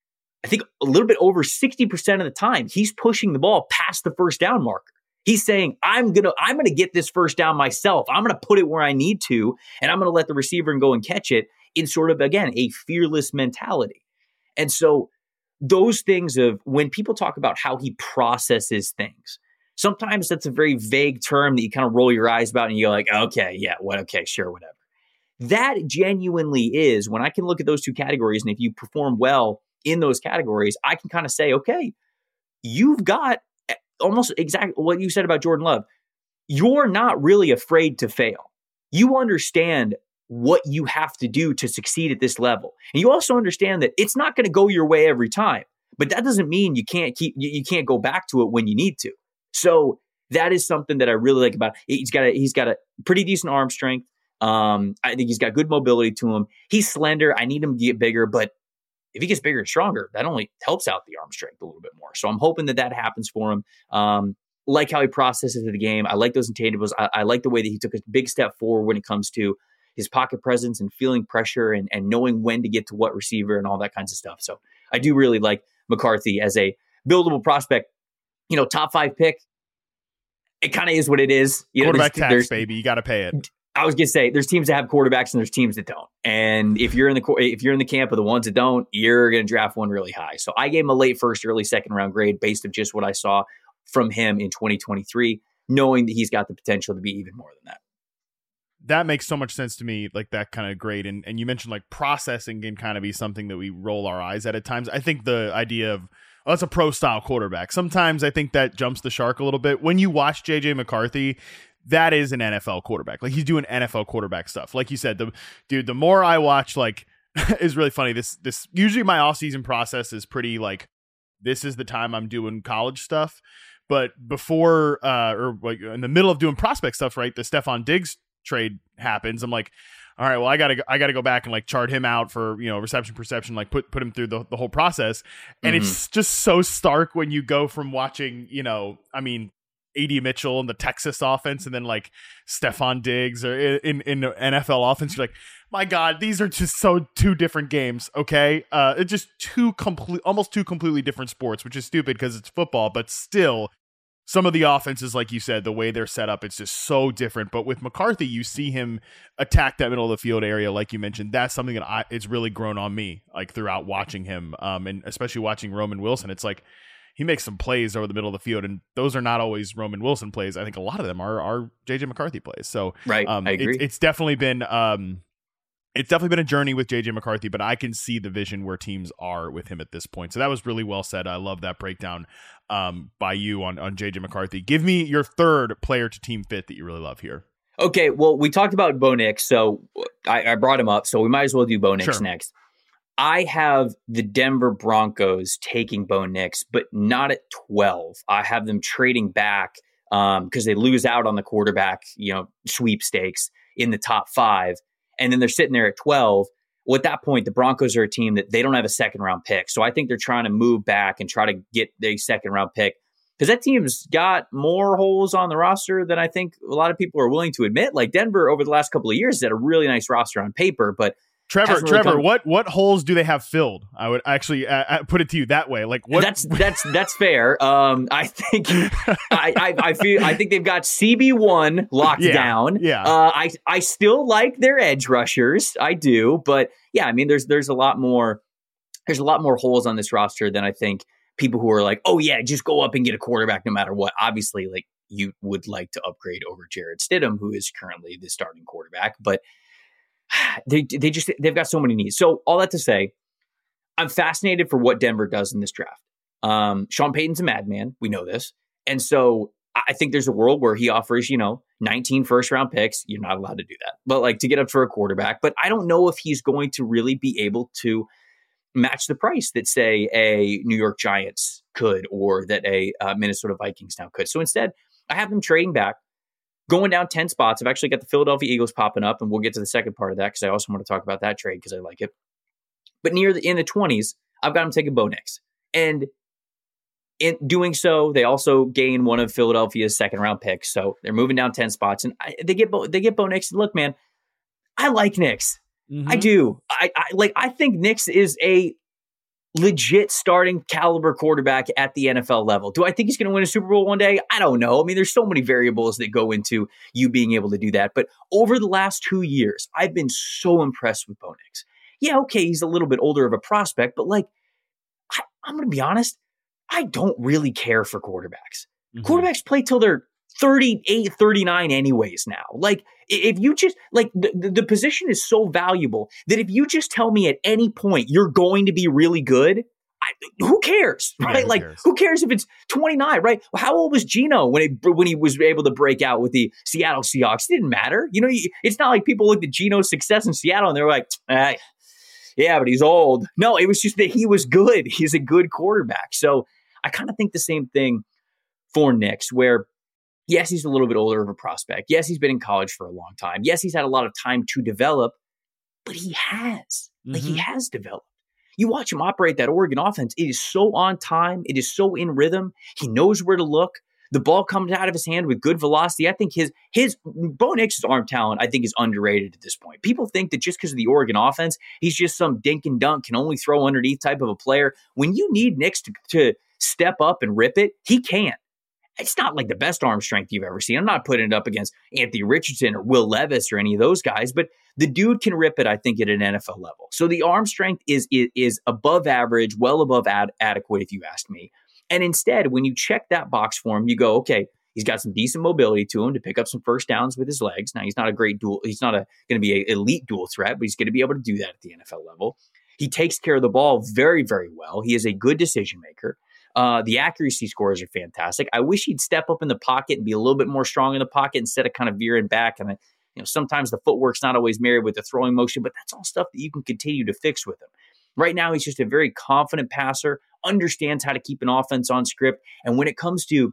I think a little bit over sixty percent of the time, he's pushing the ball past the first down marker. He's saying, I'm going to I'm going to get this first down myself. I'm going to put it where I need to, and I'm going to let the receiver and go and catch it in sort of, again, a fearless mentality. And so those things of when people talk about how he processes things, sometimes that's a very vague term that you kind of roll your eyes about and you go like, okay, yeah, what, okay, sure, whatever. That genuinely is when I can look at those two categories, and if you perform well in those categories, I can kind of say, okay, you've got almost exactly what you said about Jordan Love. You're not really afraid to fail. You understand what you have to do to succeed at this level. And you also understand that it's not going to go your way every time, but that doesn't mean you can't keep, you can't go back to it when you need to. So that is something that I really like about, he's got a, he's got a pretty decent arm strength. Um, I think he's got good mobility to him. He's slender. I need him to get bigger, but if he gets bigger and stronger, that only helps out the arm strength a little bit more. So I'm hoping that that happens for him. Um, like how he processes the game. I like those intangibles. I, I like the way that he took a big step forward when it comes to his pocket presence and feeling pressure and, and knowing when to get to what receiver and all that kinds of stuff. So I do really like McCarthy as a buildable prospect. You know, top five pick. It kind of is what it is. You
Quarterback
know,
tax, baby. You got to pay it.
I was gonna say there's teams that have quarterbacks and there's teams that don't. And if you're in the if you're in the camp of the ones that don't, you're gonna draft one really high. So I gave him a late first, early second round grade based on just what I saw from him in twenty twenty-three, knowing that he's got the potential to be even more than that.
That makes so much sense to me, like that kind of grade. And and you mentioned like processing can kind of be something that we roll our eyes at at times. I think the idea of, oh, that's a pro style quarterback. Sometimes I think that jumps the shark a little bit. When you watch J J McCarthy, that is an N F L quarterback. Like he's doing N F L quarterback stuff. Like you said, the dude, the more I watch, like is really funny. This, this usually my off season process is pretty like, this is the time I'm doing college stuff. But before, uh, or like in the middle of doing prospect stuff, right, the Stephon Diggs trade happens. I'm like, all right, well, I gotta, I gotta go back and like chart him out for, you know, reception perception, like put, put him through the, the whole process. And mm-hmm. it's just so stark when you go from watching, you know, I mean, A D Mitchell and the Texas offense, and then like Stephon Diggs or in, in the N F L offense. You're like, my God, these are just so two different games. Okay. Uh, it's just two complete, almost two completely different sports, which is stupid because it's football, but still some of the offenses, like you said, the way they're set up, it's just so different. But with McCarthy, you see him attack that middle of the field area. Like you mentioned, that's something that I, it's really grown on me, like throughout watching him. Um, and especially watching Roman Wilson, it's like, he makes some plays over the middle of the field, and those are not always Roman Wilson plays. I think a lot of them are are J J McCarthy plays. So
right,
um,
I agree.
It, it's definitely been um, it's definitely been a journey with J J McCarthy, but I can see the vision where teams are with him at this point. So that was really well said. I love that breakdown um, by you on on J J McCarthy. Give me your third player to team fit that you really love here.
Okay, well, we talked about Bo Nix, so I, I brought him up, so we might as well do Bo Nix
sure.
next. I have the Denver Broncos taking Bo Nix, but not at twelve. I have them trading back um, because they lose out on the quarterback, you know, sweepstakes in the top five. And then they're sitting there at twelve. Well, at that point, the Broncos are a team that they don't have a second round pick. So I think they're trying to move back and try to get their second round pick because that team's got more holes on the roster than I think a lot of people are willing to admit. Like Denver over the last couple of years has had a really nice roster on paper, but
Trevor, really Trevor, come- what what holes do they have filled? I would actually uh, put it to you that way. Like what?
That's that's that's fair. Um, I think I, I I feel I think they've got C B one locked
yeah,
down.
Yeah.
Uh, I I still like their edge rushers. I do, but yeah, I mean, there's there's a lot more there's a lot more holes on this roster than I think people who are like, oh yeah, just go up and get a quarterback no matter what. Obviously, like you would like to upgrade over Jarrett Stidham, who is currently the starting quarterback, but. They they just they've got so many needs. So all that to say, I'm fascinated for what Denver does in this draft. Um, Sean Payton's a madman. We know this. And so I think there's a world where he offers, you know, nineteen first round picks. You're not allowed to do that, but like to get up for a quarterback. But I don't know if he's going to really be able to match the price that, say, a New York Giants could or that a uh, Minnesota Vikings now could. So instead, I have them trading back. Going down ten spots, I've actually got the Philadelphia Eagles popping up, and we'll get to the second part of that because I also want to talk about that trade because I like it. But near the in the twenties, I've got them taking Bo Nix. And in doing so, they also gain one of Philadelphia's second round picks. So they're moving down ten spots, and I, they get Bo, they get Bo Nix. And look, man, I like Nix. Mm-hmm. I do. I, I like. I think Nix is a legit starting caliber quarterback at the N F L level. Do I think he's going to win a Super Bowl one day? I don't know. I mean, there's so many variables that go into you being able to do that. But over the last two years, I've been so impressed with Bo Nix. Yeah, okay, he's a little bit older of a prospect, but like, I, I'm going to be honest, I don't really care for quarterbacks. Mm-hmm. Quarterbacks play till they're thirty-eight, thirty-nine anyways now. Like, if you just, like, the, the position is so valuable that if you just tell me at any point you're going to be really good, I, who cares, right? Yeah, who like, cares? Who cares if it's twenty-nine, right? How old was Geno when he, when he was able to break out with the Seattle Seahawks? It didn't matter. You know, it's not like people looked at Geno's success in Seattle and they were like, ah, yeah, but he's old. No, it was just that he was good. He's a good quarterback. So I kind of think the same thing for Nix, where Yes, he's a little bit older of a prospect. Yes, he's been in college for a long time. Yes, he's had a lot of time to develop, but he has. Like, mm-hmm. he has developed. You watch him operate that Oregon offense. It is so on time. It is so in rhythm. He knows where to look. The ball comes out of his hand with good velocity. I think his his Bo Nix's arm talent, I think, is underrated at this point. People think that just because of the Oregon offense, he's just some dink and dunk, can only throw underneath type of a player. When you need Nix to, to step up and rip it, he can. It's not like the best arm strength you've ever seen. I'm not putting it up against Anthony Richardson or Will Levis or any of those guys, but the dude can rip it, I think, at an N F L level. So the arm strength is is, is above average, well above ad- adequate, if you ask me. And instead, when you check that box for him, you go, okay, he's got some decent mobility to him to pick up some first downs with his legs. Now, he's not a great dual. He's not going to be an elite dual threat, but he's going to be able to do that at the N F L level. He takes care of the ball very, very well. He is a good decision maker. Uh, the accuracy scores are fantastic. I wish he'd step up in the pocket and be a little bit more strong in the pocket instead of kind of veering back. And, you know, sometimes the footwork's not always married with the throwing motion, but that's all stuff that you can continue to fix with him. Right now, he's just a very confident passer, understands how to keep an offense on script. And when it comes to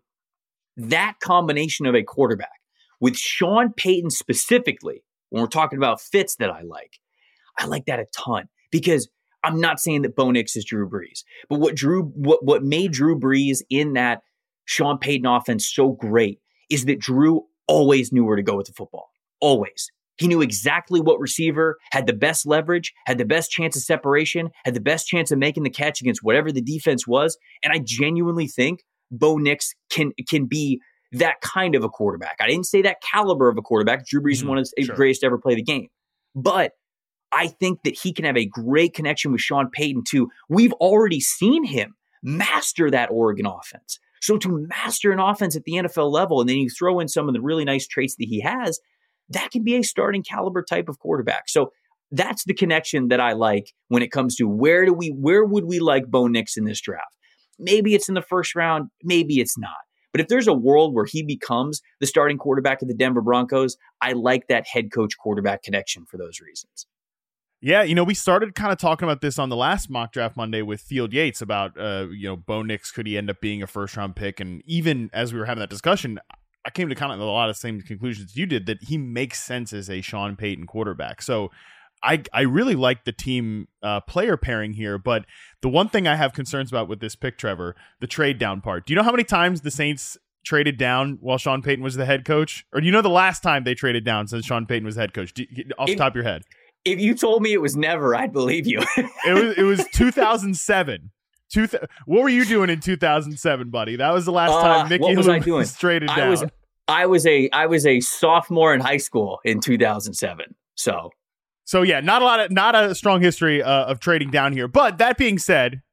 that combination of a quarterback with Sean Payton specifically, when we're talking about fits that I like, I like that a ton because I'm not saying that Bo Nix is Drew Brees, but what Drew, what, what made Drew Brees in that Sean Payton offense so great is that Drew always knew where to go with the football. Always. He knew exactly what receiver had the best leverage, had the best chance of separation, had the best chance of making the catch against whatever the defense was. And I genuinely think Bo Nix can, can be that kind of a quarterback. I didn't say that caliber of a quarterback. Drew Brees mm-hmm. is one of the sure. greatest to ever play the game. But I think that he can have a great connection with Sean Payton too. We've already seen him master that Oregon offense. So to master an offense at the N F L level, and then you throw in some of the really nice traits that he has, that can be a starting caliber type of quarterback. So that's the connection that I like when it comes to where do we, where would we like Bo Nix in this draft? Maybe it's in the first round, maybe it's not. But if there's a world where he becomes the starting quarterback of the Denver Broncos, I like that head coach quarterback connection for those reasons.
Yeah, you know, we started kind of talking about this on the last Mock Draft Monday with Field Yates about, uh, you know, Bo Nix, could he end up being a first round pick? And even as we were having that discussion, I came to kind of a lot of the same conclusions you did, that he makes sense as a Sean Payton quarterback. So I I really like the team uh, player pairing here. But the one thing I have concerns about with this pick, Trevor, the trade down part. Do you know how many times the Saints traded down while Sean Payton was the head coach? Or do you know the last time they traded down since Sean Payton was the head coach? Do you, off the top of your head?
If you told me it was never, I'd believe you.
it was it was two thousand seven. Two th- what were you doing in two thousand seven, buddy? That was the last
uh,
time Mickey
what was
Loomis
I doing?
traded down.
I was I was a I was a sophomore in high school in two thousand seven. So
So yeah, not a lot of not a strong history uh, of trading down here. But that being said,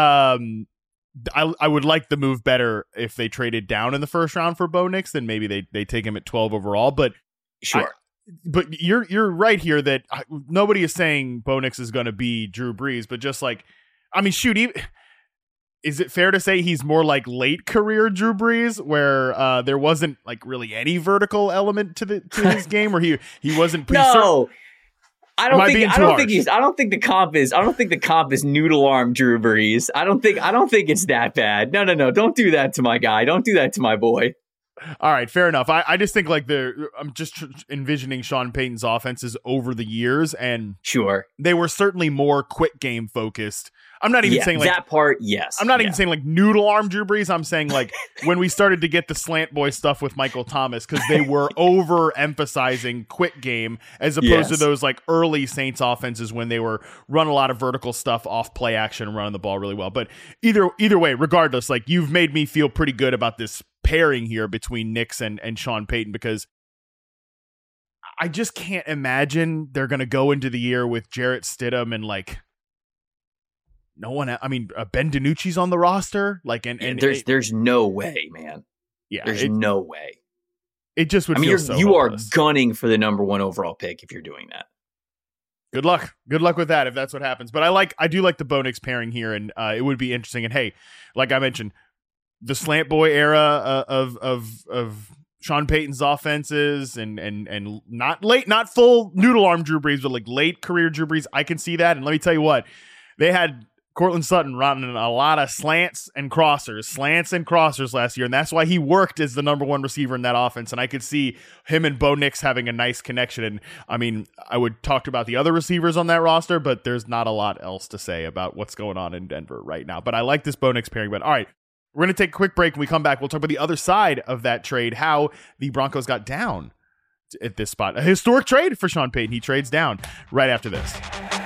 um I I would like the move better if they traded down in the first round for Bo Nix, then maybe they they take him at twelve overall, but
sure.
I, But you're you're right here that nobody is saying Bo Nix is going to be Drew Brees, but just like, I mean, shoot, even, is it fair to say he's more like late career Drew Brees, where uh, there wasn't like really any vertical element to the to his game, where he he wasn't pre-
no. I don't
Am
think
I,
I don't
harsh?
think he's I don't think the comp is I don't think the comp is noodle arm Drew Brees. I don't think I don't think it's that bad. No, no, no. Don't do that to my guy. Don't do that to my boy.
All right, fair enough. I, I just think like the I'm just tr- envisioning Sean Payton's offenses over the years, and
sure,
they were certainly more quick game focused. I'm not even
yeah,
saying like
that part. Yes,
I'm not
yeah.
even saying like noodle arm Drew Brees. I'm saying like when we started to get the slant boy stuff with Michael Thomas, because they were over emphasizing quick game as opposed
yes.
to those like early Saints offenses when they were run a lot of vertical stuff off play action and running the ball really well. But either either way, regardless, like you've made me feel pretty good about this pairing here between Nix and, and Sean Payton, because I just can't imagine they're going to go into the year with Jarrett Stidham and like no one. I mean, uh, Ben DiNucci's on the roster, like, and, and
there's
it,
there's no way, man.
Yeah,
there's
it,
no way.
It just would.
I mean,
feel
you're,
so
you are
hopeless.
gunning for the number one overall pick if you're doing that.
Good luck. Good luck with that if that's what happens. But I like, I do like the Bo Nix pairing here, and uh, it would be interesting. And hey, like I mentioned, the slant boy era uh, of of of Sean Payton's offenses, and and and not late, not full noodle arm Drew Brees, but like late career Drew Brees. I can see that. And let me tell you what, they had Cortland Sutton running a lot of slants and crossers, slants and crossers last year, and that's why he worked as the number one receiver in that offense. And I could see him and Bo Nix having a nice connection. And I mean, I would talk about the other receivers on that roster, but there's not a lot else to say about what's going on in Denver right now. But I like this Bo Nix pairing. But all right, we're going to take a quick break. When we come back, we'll talk about the other side of that trade, how the Broncos got down at this spot. A historic trade for Sean Payton. He trades down right after this.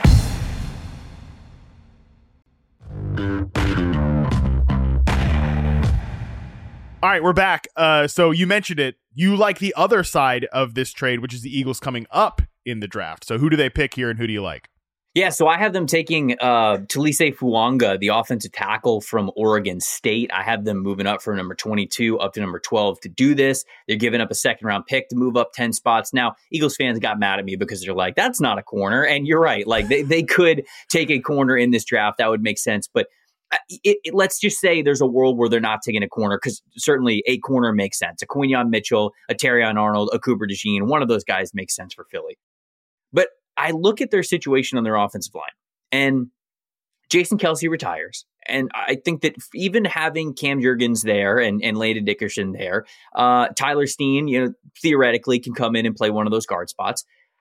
All right, we're back. Uh, so you mentioned it. You like the other side of this trade, which is the Eagles coming up in the draft. So who do they pick here and who do you like?
Yeah, so I have them taking uh, Talise Fuanga, the offensive tackle from Oregon State. I have them moving up from number twenty-two up to number twelve to do this. They're giving up a second round pick to move up ten spots. Now, Eagles fans got mad at me because they're like, that's not a corner. And you're right. Like they, they could take a corner in this draft. That would make sense. But It, it, let's just say there's a world where they're not taking a corner, because certainly a corner makes sense. A Quinyon Mitchell, a Terrion Arnold, a Cooper DeJean, one of those guys makes sense for Philly. But I look at their situation on their offensive line, and Jason Kelce retires. And I think that even having Cam Jurgens there and, and Landon Dickerson there, uh, Tyler Steen, you know, theoretically can come in and play one of those guard spots.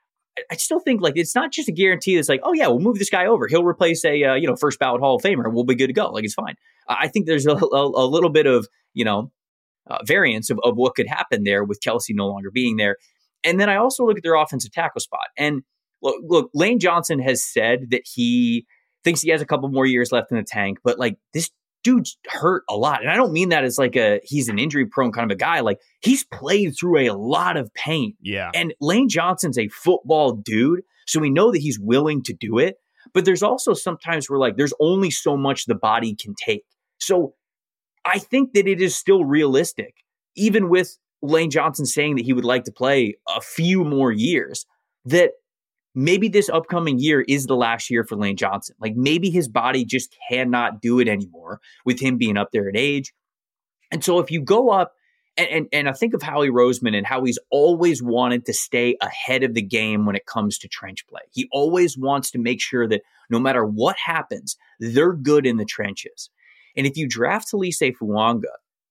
I still think like it's not just a guarantee that's like, oh yeah, we'll move this guy over. He'll replace a uh, you know first ballot Hall of Famer. We'll be good to go. Like it's fine. I think there's a, a, a little bit of you know uh, variance of, of what could happen there with Kelce no longer being there. And then I also look at their offensive tackle spot. And look, look, Lane Johnson has said that he thinks he has a couple more years left in the tank, but like this dude's hurt a lot. And I don't mean that as like a, he's an injury prone kind of a guy. Like he's played through a lot of pain.
Yeah.
And Lane Johnson's a football dude. So we know that he's willing to do it, but there's also sometimes where like, there's only so much the body can take. So I think that it is still realistic, even with Lane Johnson saying that he would like to play a few more years, that maybe this upcoming year is the last year for Lane Johnson. Like maybe his body just cannot do it anymore with him being up there in age. And so if you go up and, and, and I think of Howie Roseman and how he's always wanted to stay ahead of the game when it comes to trench play. He always wants to make sure that no matter what happens, they're good in the trenches. And if you draft Talise Fuanga,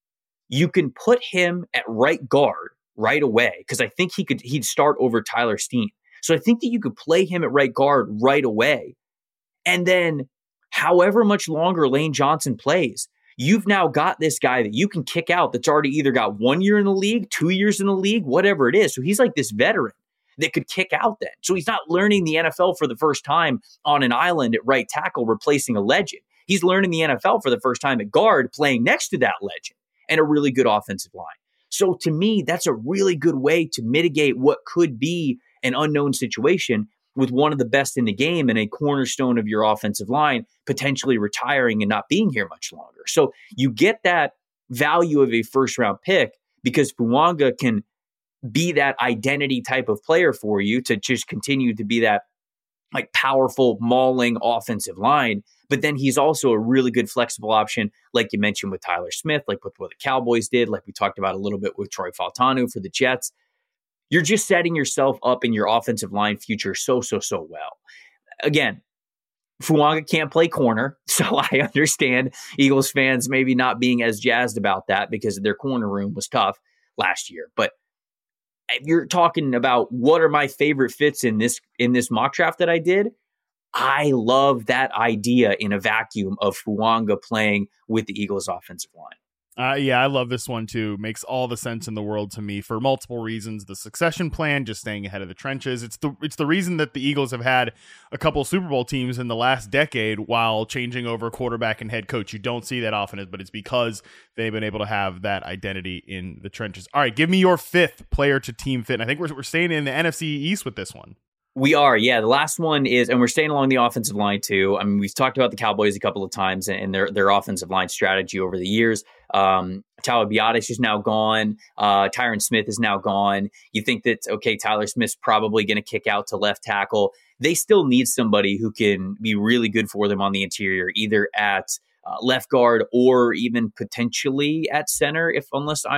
you can put him at right guard right away, because I think he could he'd start over Tyler Steen. So I think that you could play him at right guard right away. And then however much longer Lane Johnson plays, you've now got this guy that you can kick out that's already either got one year in the league, two years in the league, whatever it is. So he's like this veteran that could kick out then. So he's not learning the N F L for the first time on an island at right tackle, replacing a legend. He's learning the N F L for the first time at guard, playing next to that legend and a really good offensive line. So to me, that's a really good way to mitigate what could be an unknown situation with one of the best in the game and a cornerstone of your offensive line potentially retiring and not being here much longer. So you get that value of a first round pick because Fuanga can be that identity type of player for you to just continue to be that like powerful, mauling offensive line. But then he's also a really good flexible option, like you mentioned with Tyler Smith, like with what the Cowboys did, like we talked about a little bit with Troy Fautanu for the Jets. You're just setting yourself up in your offensive line future so, so, so well. Again, Fuanga can't play corner, so I understand Eagles fans maybe not being as jazzed about that because their corner room was tough last year. But if you're talking about what are my favorite fits in this in this mock draft that I did, I love that idea in a vacuum of Fuanga playing with the Eagles offensive line.
Uh, yeah, I love this one too. Makes all the sense in the world to me for multiple reasons. The succession plan, just staying ahead of the trenches. It's the it's the reason that the Eagles have had a couple of Super Bowl teams in the last decade while changing over quarterback and head coach. You don't see that often, but it's because they've been able to have that identity in the trenches. All right, give me your fifth player to team fit. And I think we're we're staying in the N F C East with this one.
We are, yeah. The last one is, and we're staying along the offensive line too. I mean, we've talked about the Cowboys a couple of times and their their offensive line strategy over the years. Um, Tyler Biadasz is now gone. Uh, Tyron Smith is now gone. You think that, okay, Tyler Smith's probably going to kick out to left tackle. They still need somebody who can be really good for them on the interior, either at uh, left guard or even potentially at center, if unless I'm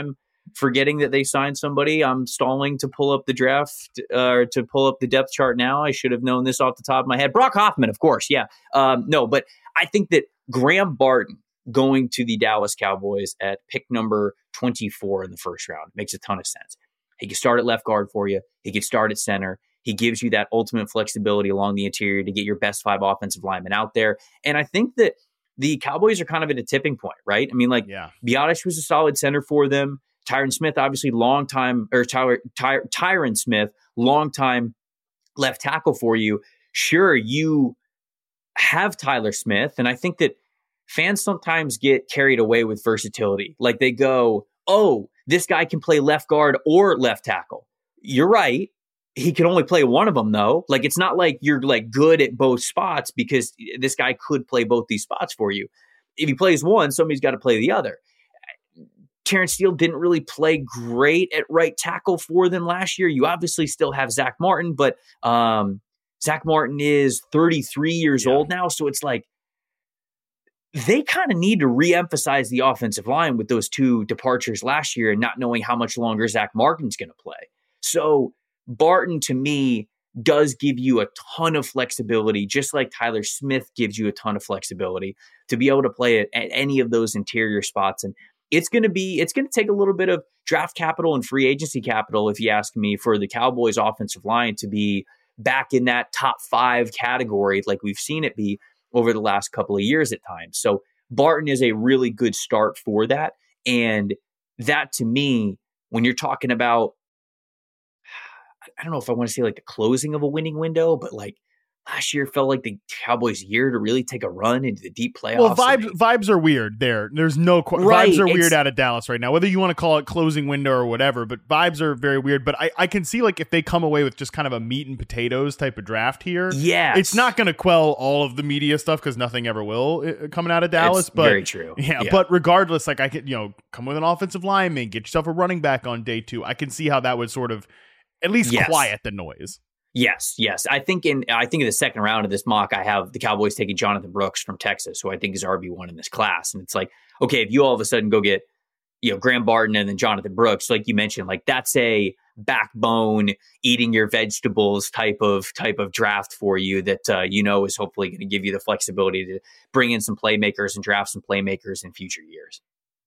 forgetting that they signed somebody. I'm stalling to pull up the draft or uh, to pull up the depth chart now. I should have known this off the top of my head. Brock Hoffman, of course. Yeah. Um, no, but I think that Graham Barton going to the Dallas Cowboys at pick number twenty-four in the first round makes a ton of sense. He can start at left guard for you. He can start at center. He gives you that ultimate flexibility along the interior to get your best five offensive linemen out there. And I think that the Cowboys are kind of at a tipping point, right? I mean, like, yeah. Biadasz was a solid center for them. Tyron Smith, obviously long time, or Tyler, Ty, Tyron Smith, long time left tackle for you. Sure, you have Tyler Smith. And I think that fans sometimes get carried away with versatility. Like they go, oh, this guy can play left guard or left tackle. You're right. He can only play one of them, though. Like, it's not like you're like good at both spots, because this guy could play both these spots for you. If he plays one, somebody's got to play the other. Terrence Steele didn't really play great at right tackle for them last year. You obviously still have Zach Martin, but um, Zach Martin is thirty-three years yeah. old now. So it's like they kind of need to reemphasize the offensive line with those two departures last year and not knowing how much longer Zach Martin's going to play. So Barton, to me, does give you a ton of flexibility, just like Tyler Smith gives you a ton of flexibility to be able to play at, at any of those interior spots. And it's going to be, it's going to take a little bit of draft capital and free agency capital, if you ask me, for the Cowboys offensive line to be back in that top five category like we've seen it be over the last couple of years at times. So Barton is a really good start for that. And that, to me, when you're talking about, I don't know if I want to say like the closing of a winning window, but like last year felt like the Cowboys' year to really take a run into the deep playoffs.
Well, vibes they, vibes are weird there. There's no qu- right, vibes are weird out of Dallas right now, whether you want to call it closing window or whatever, but vibes are very weird. But I, I can see like if they come away with just kind of a meat and potatoes type of draft here,
yes.
it's not going to quell all of the media stuff because nothing ever will uh, coming out of Dallas.
It's
but
very true.
Yeah,
yeah,
but regardless, like I could, you know, come with an offensive lineman, get yourself a running back on day two. I can see how that would sort of at least yes. quiet the noise.
Yes, yes. I think in I think in the second round of this mock, I have the Cowboys taking Jonathan Brooks from Texas, who I think is R B one in this class. And it's like, okay, if you all of a sudden go get, you know, Graham Barton and then Jonathan Brooks, like you mentioned, like that's a backbone, eating your vegetables type of type of draft for you that uh, you know is hopefully going to give you the flexibility to bring in some playmakers and draft some playmakers in future years.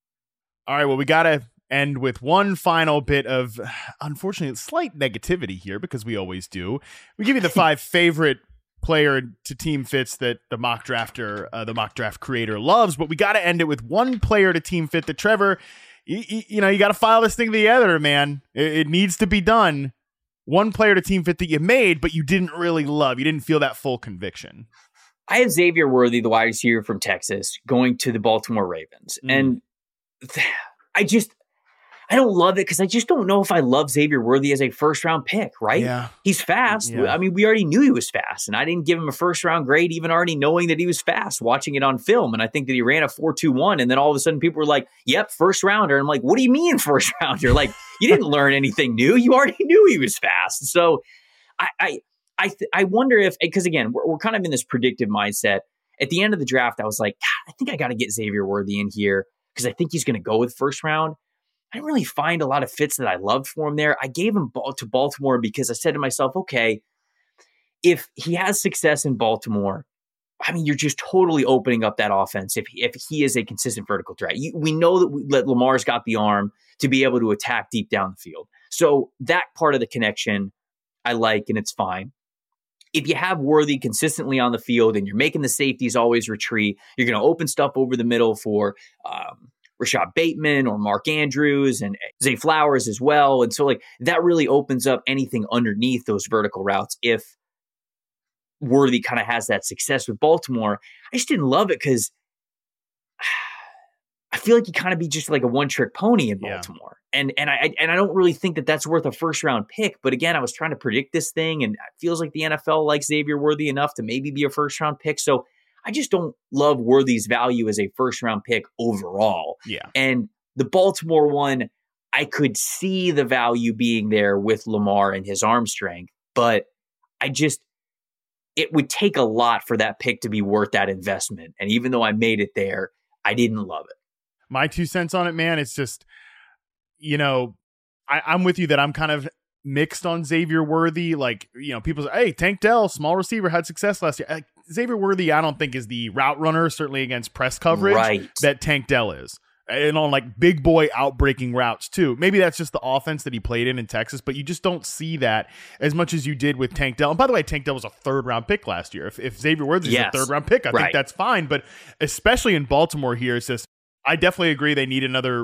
All right, well, we got to end with one final bit of, unfortunately, slight negativity here, because we always do. We give you the five favorite player to team fits that the mock drafter, uh, the mock draft creator loves, but we got to end it with one player to team fit that, Trevor, you, you, you know, you got to file this thing together, man. It, it needs to be done. One player to team fit that you made, but you didn't really love. You didn't feel that full conviction.
I have Xavier Worthy, the wide receiver from Texas, going to the Baltimore Ravens. Mm. And th- I just, I don't love it because I just don't know if I love Xavier Worthy as a first round pick, right?
Yeah.
He's fast.
Yeah.
I mean, we already knew he was fast, and I didn't give him a first round grade, even already knowing that he was fast, watching it on film. And I think that he ran a four two one, and then all of a sudden people were like, yep, first rounder. And I'm like, what do you mean first rounder? Like, you didn't learn anything new. You already knew he was fast. So I I I, th- I wonder if, because again, we're, we're kind of in this predictive mindset. At the end of the draft, I was like, God, I think I got to get Xavier Worthy in here because I think he's going to go with first round. I didn't really find a lot of fits that I loved for him there. I gave him ball to Baltimore because I said to myself, okay, if he has success in Baltimore, I mean, you're just totally opening up that offense if he, if he is a consistent vertical threat. You, we know that, we, that Lamar's got the arm to be able to attack deep down the field. So that part of the connection I like, and it's fine. If you have Worthy consistently on the field and you're making the safeties always retreat, you're going to open stuff over the middle for um, Rashad Bateman or Mark Andrews and Zay Flowers as well. And so like that really opens up anything underneath those vertical routes if Worthy kind of has that success with Baltimore. I just didn't love it because I feel like he kind of be just like a one-trick pony in Baltimore. Yeah. And and I and I don't really think that that's worth a first-round pick. But again, I was trying to predict this thing, and it feels like the N F L likes Xavier Worthy enough to maybe be a first-round pick. So I just don't love Worthy's value as a first-round pick overall.
Yeah.
And the Baltimore one, I could see the value being there with Lamar and his arm strength, but I just, it would take a lot for that pick to be worth that investment. And even though I made it there, I didn't love it.
My two cents on it, man, it's just, you know, I, I'm with you that I'm kind of mixed on Xavier Worthy. Like, you know, people say, hey, Tank Dell, small receiver, had success last year. Like, Xavier Worthy, I don't think is the route runner, certainly against press coverage,
right.
that Tank Dell is. And on like big boy outbreaking routes too. Maybe that's just the offense that he played in in Texas, but you just don't see that as much as you did with Tank Dell. And by the way, Tank Dell was a third round pick last year. If, if Xavier Worthy is
yes.
a third round pick, I
right.
think that's fine. But especially in Baltimore here, it's just, I definitely agree they need another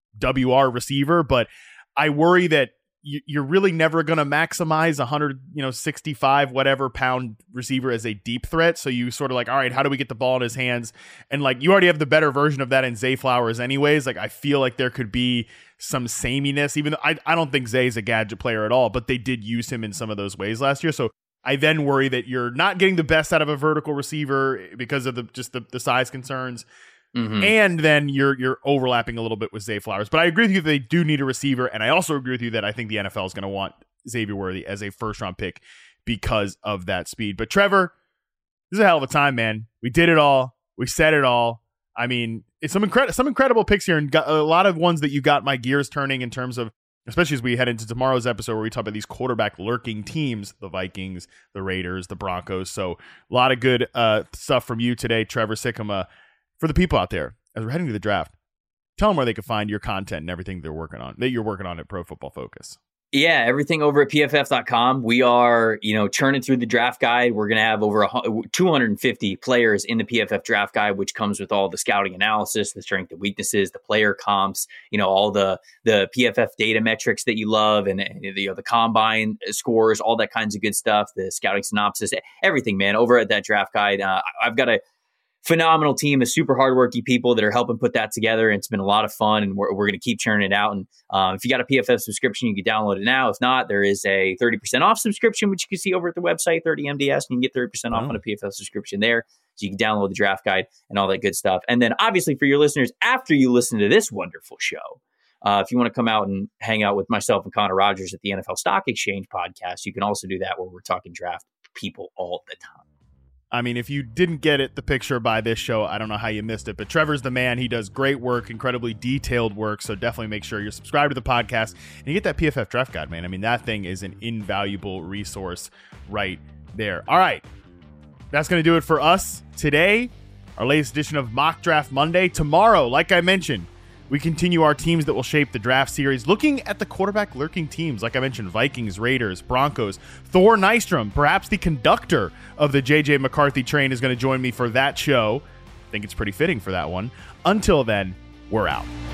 W R receiver, but I worry that you're really never going to maximize a hundred, you know, sixty-five, whatever pound receiver as a deep threat. So you sort of like, all right, how do we get the ball in his hands? And like, you already have the better version of that in Zay Flowers anyways. Like, I feel like there could be some sameness, even though I, I don't think Zay's a gadget player at all, but they did use him in some of those ways last year. So I then worry that you're not getting the best out of a vertical receiver because of the, just the, the size concerns. Mm-hmm. And then you're you're overlapping a little bit with Zay Flowers. But I agree with you that they do need a receiver, and I also agree with you that I think the N F L is going to want Xavier Worthy as a first-round pick because of that speed. But Trevor, this is a hell of a time, man. We did it all. We said it all. I mean, it's some, incredible some incredible picks here, and got a lot of ones that you got my gears turning in terms of, especially as we head into tomorrow's episode where we talk about these quarterback lurking teams, the Vikings, the Raiders, the Broncos. So a lot of good uh, stuff from you today, Trevor Sikkema. For the people out there, as we're heading to the draft, tell them where they can find your content and everything they're working on, that you're working on at Pro Football Focus.
Yeah, everything over at P F F dot com. We are, you know, churning through the draft guide. We're going to have over two hundred fifty players in the P F F draft guide, which comes with all the scouting analysis, the strength and weaknesses, the player comps, you know, all the the P F F data metrics that you love, and, and you know, the combine scores, all that kinds of good stuff, the scouting synopsis, everything, man, over at that draft guide. Uh, I've got a phenomenal team of super hardworking people that are helping put that together. And it's been a lot of fun, and we're, we're going to keep churning it out. And um, if you got a P F F subscription, you can download it now. If not, there is a thirty percent off subscription, which you can see over at the website, thirty M D S, and you can get thirty percent off oh. on a P F F subscription there. So you can download the draft guide and all that good stuff. And then obviously for your listeners, after you listen to this wonderful show, uh, if you want to come out and hang out with myself and Connor Rogers at the N F L Stock Exchange podcast, you can also do that, where we're talking draft people all the time.
I mean, if you didn't get it, the picture by this show, I don't know how you missed it, but Trevor's the man. He does great work, incredibly detailed work. So definitely make sure you're subscribed to the podcast and you get that P F F draft guide, man. I mean, that thing is an invaluable resource right there. All right. That's going to do it for us today. Our latest edition of Mock Draft Monday. Tomorrow, like I mentioned, we continue our teams that will shape the draft series, looking at the quarterback lurking teams. Like I mentioned, Vikings, Raiders, Broncos. Thor Nystrom, perhaps the conductor of the J J McCarthy train, is going to join me for that show. I think it's pretty fitting for that one. Until then, we're out.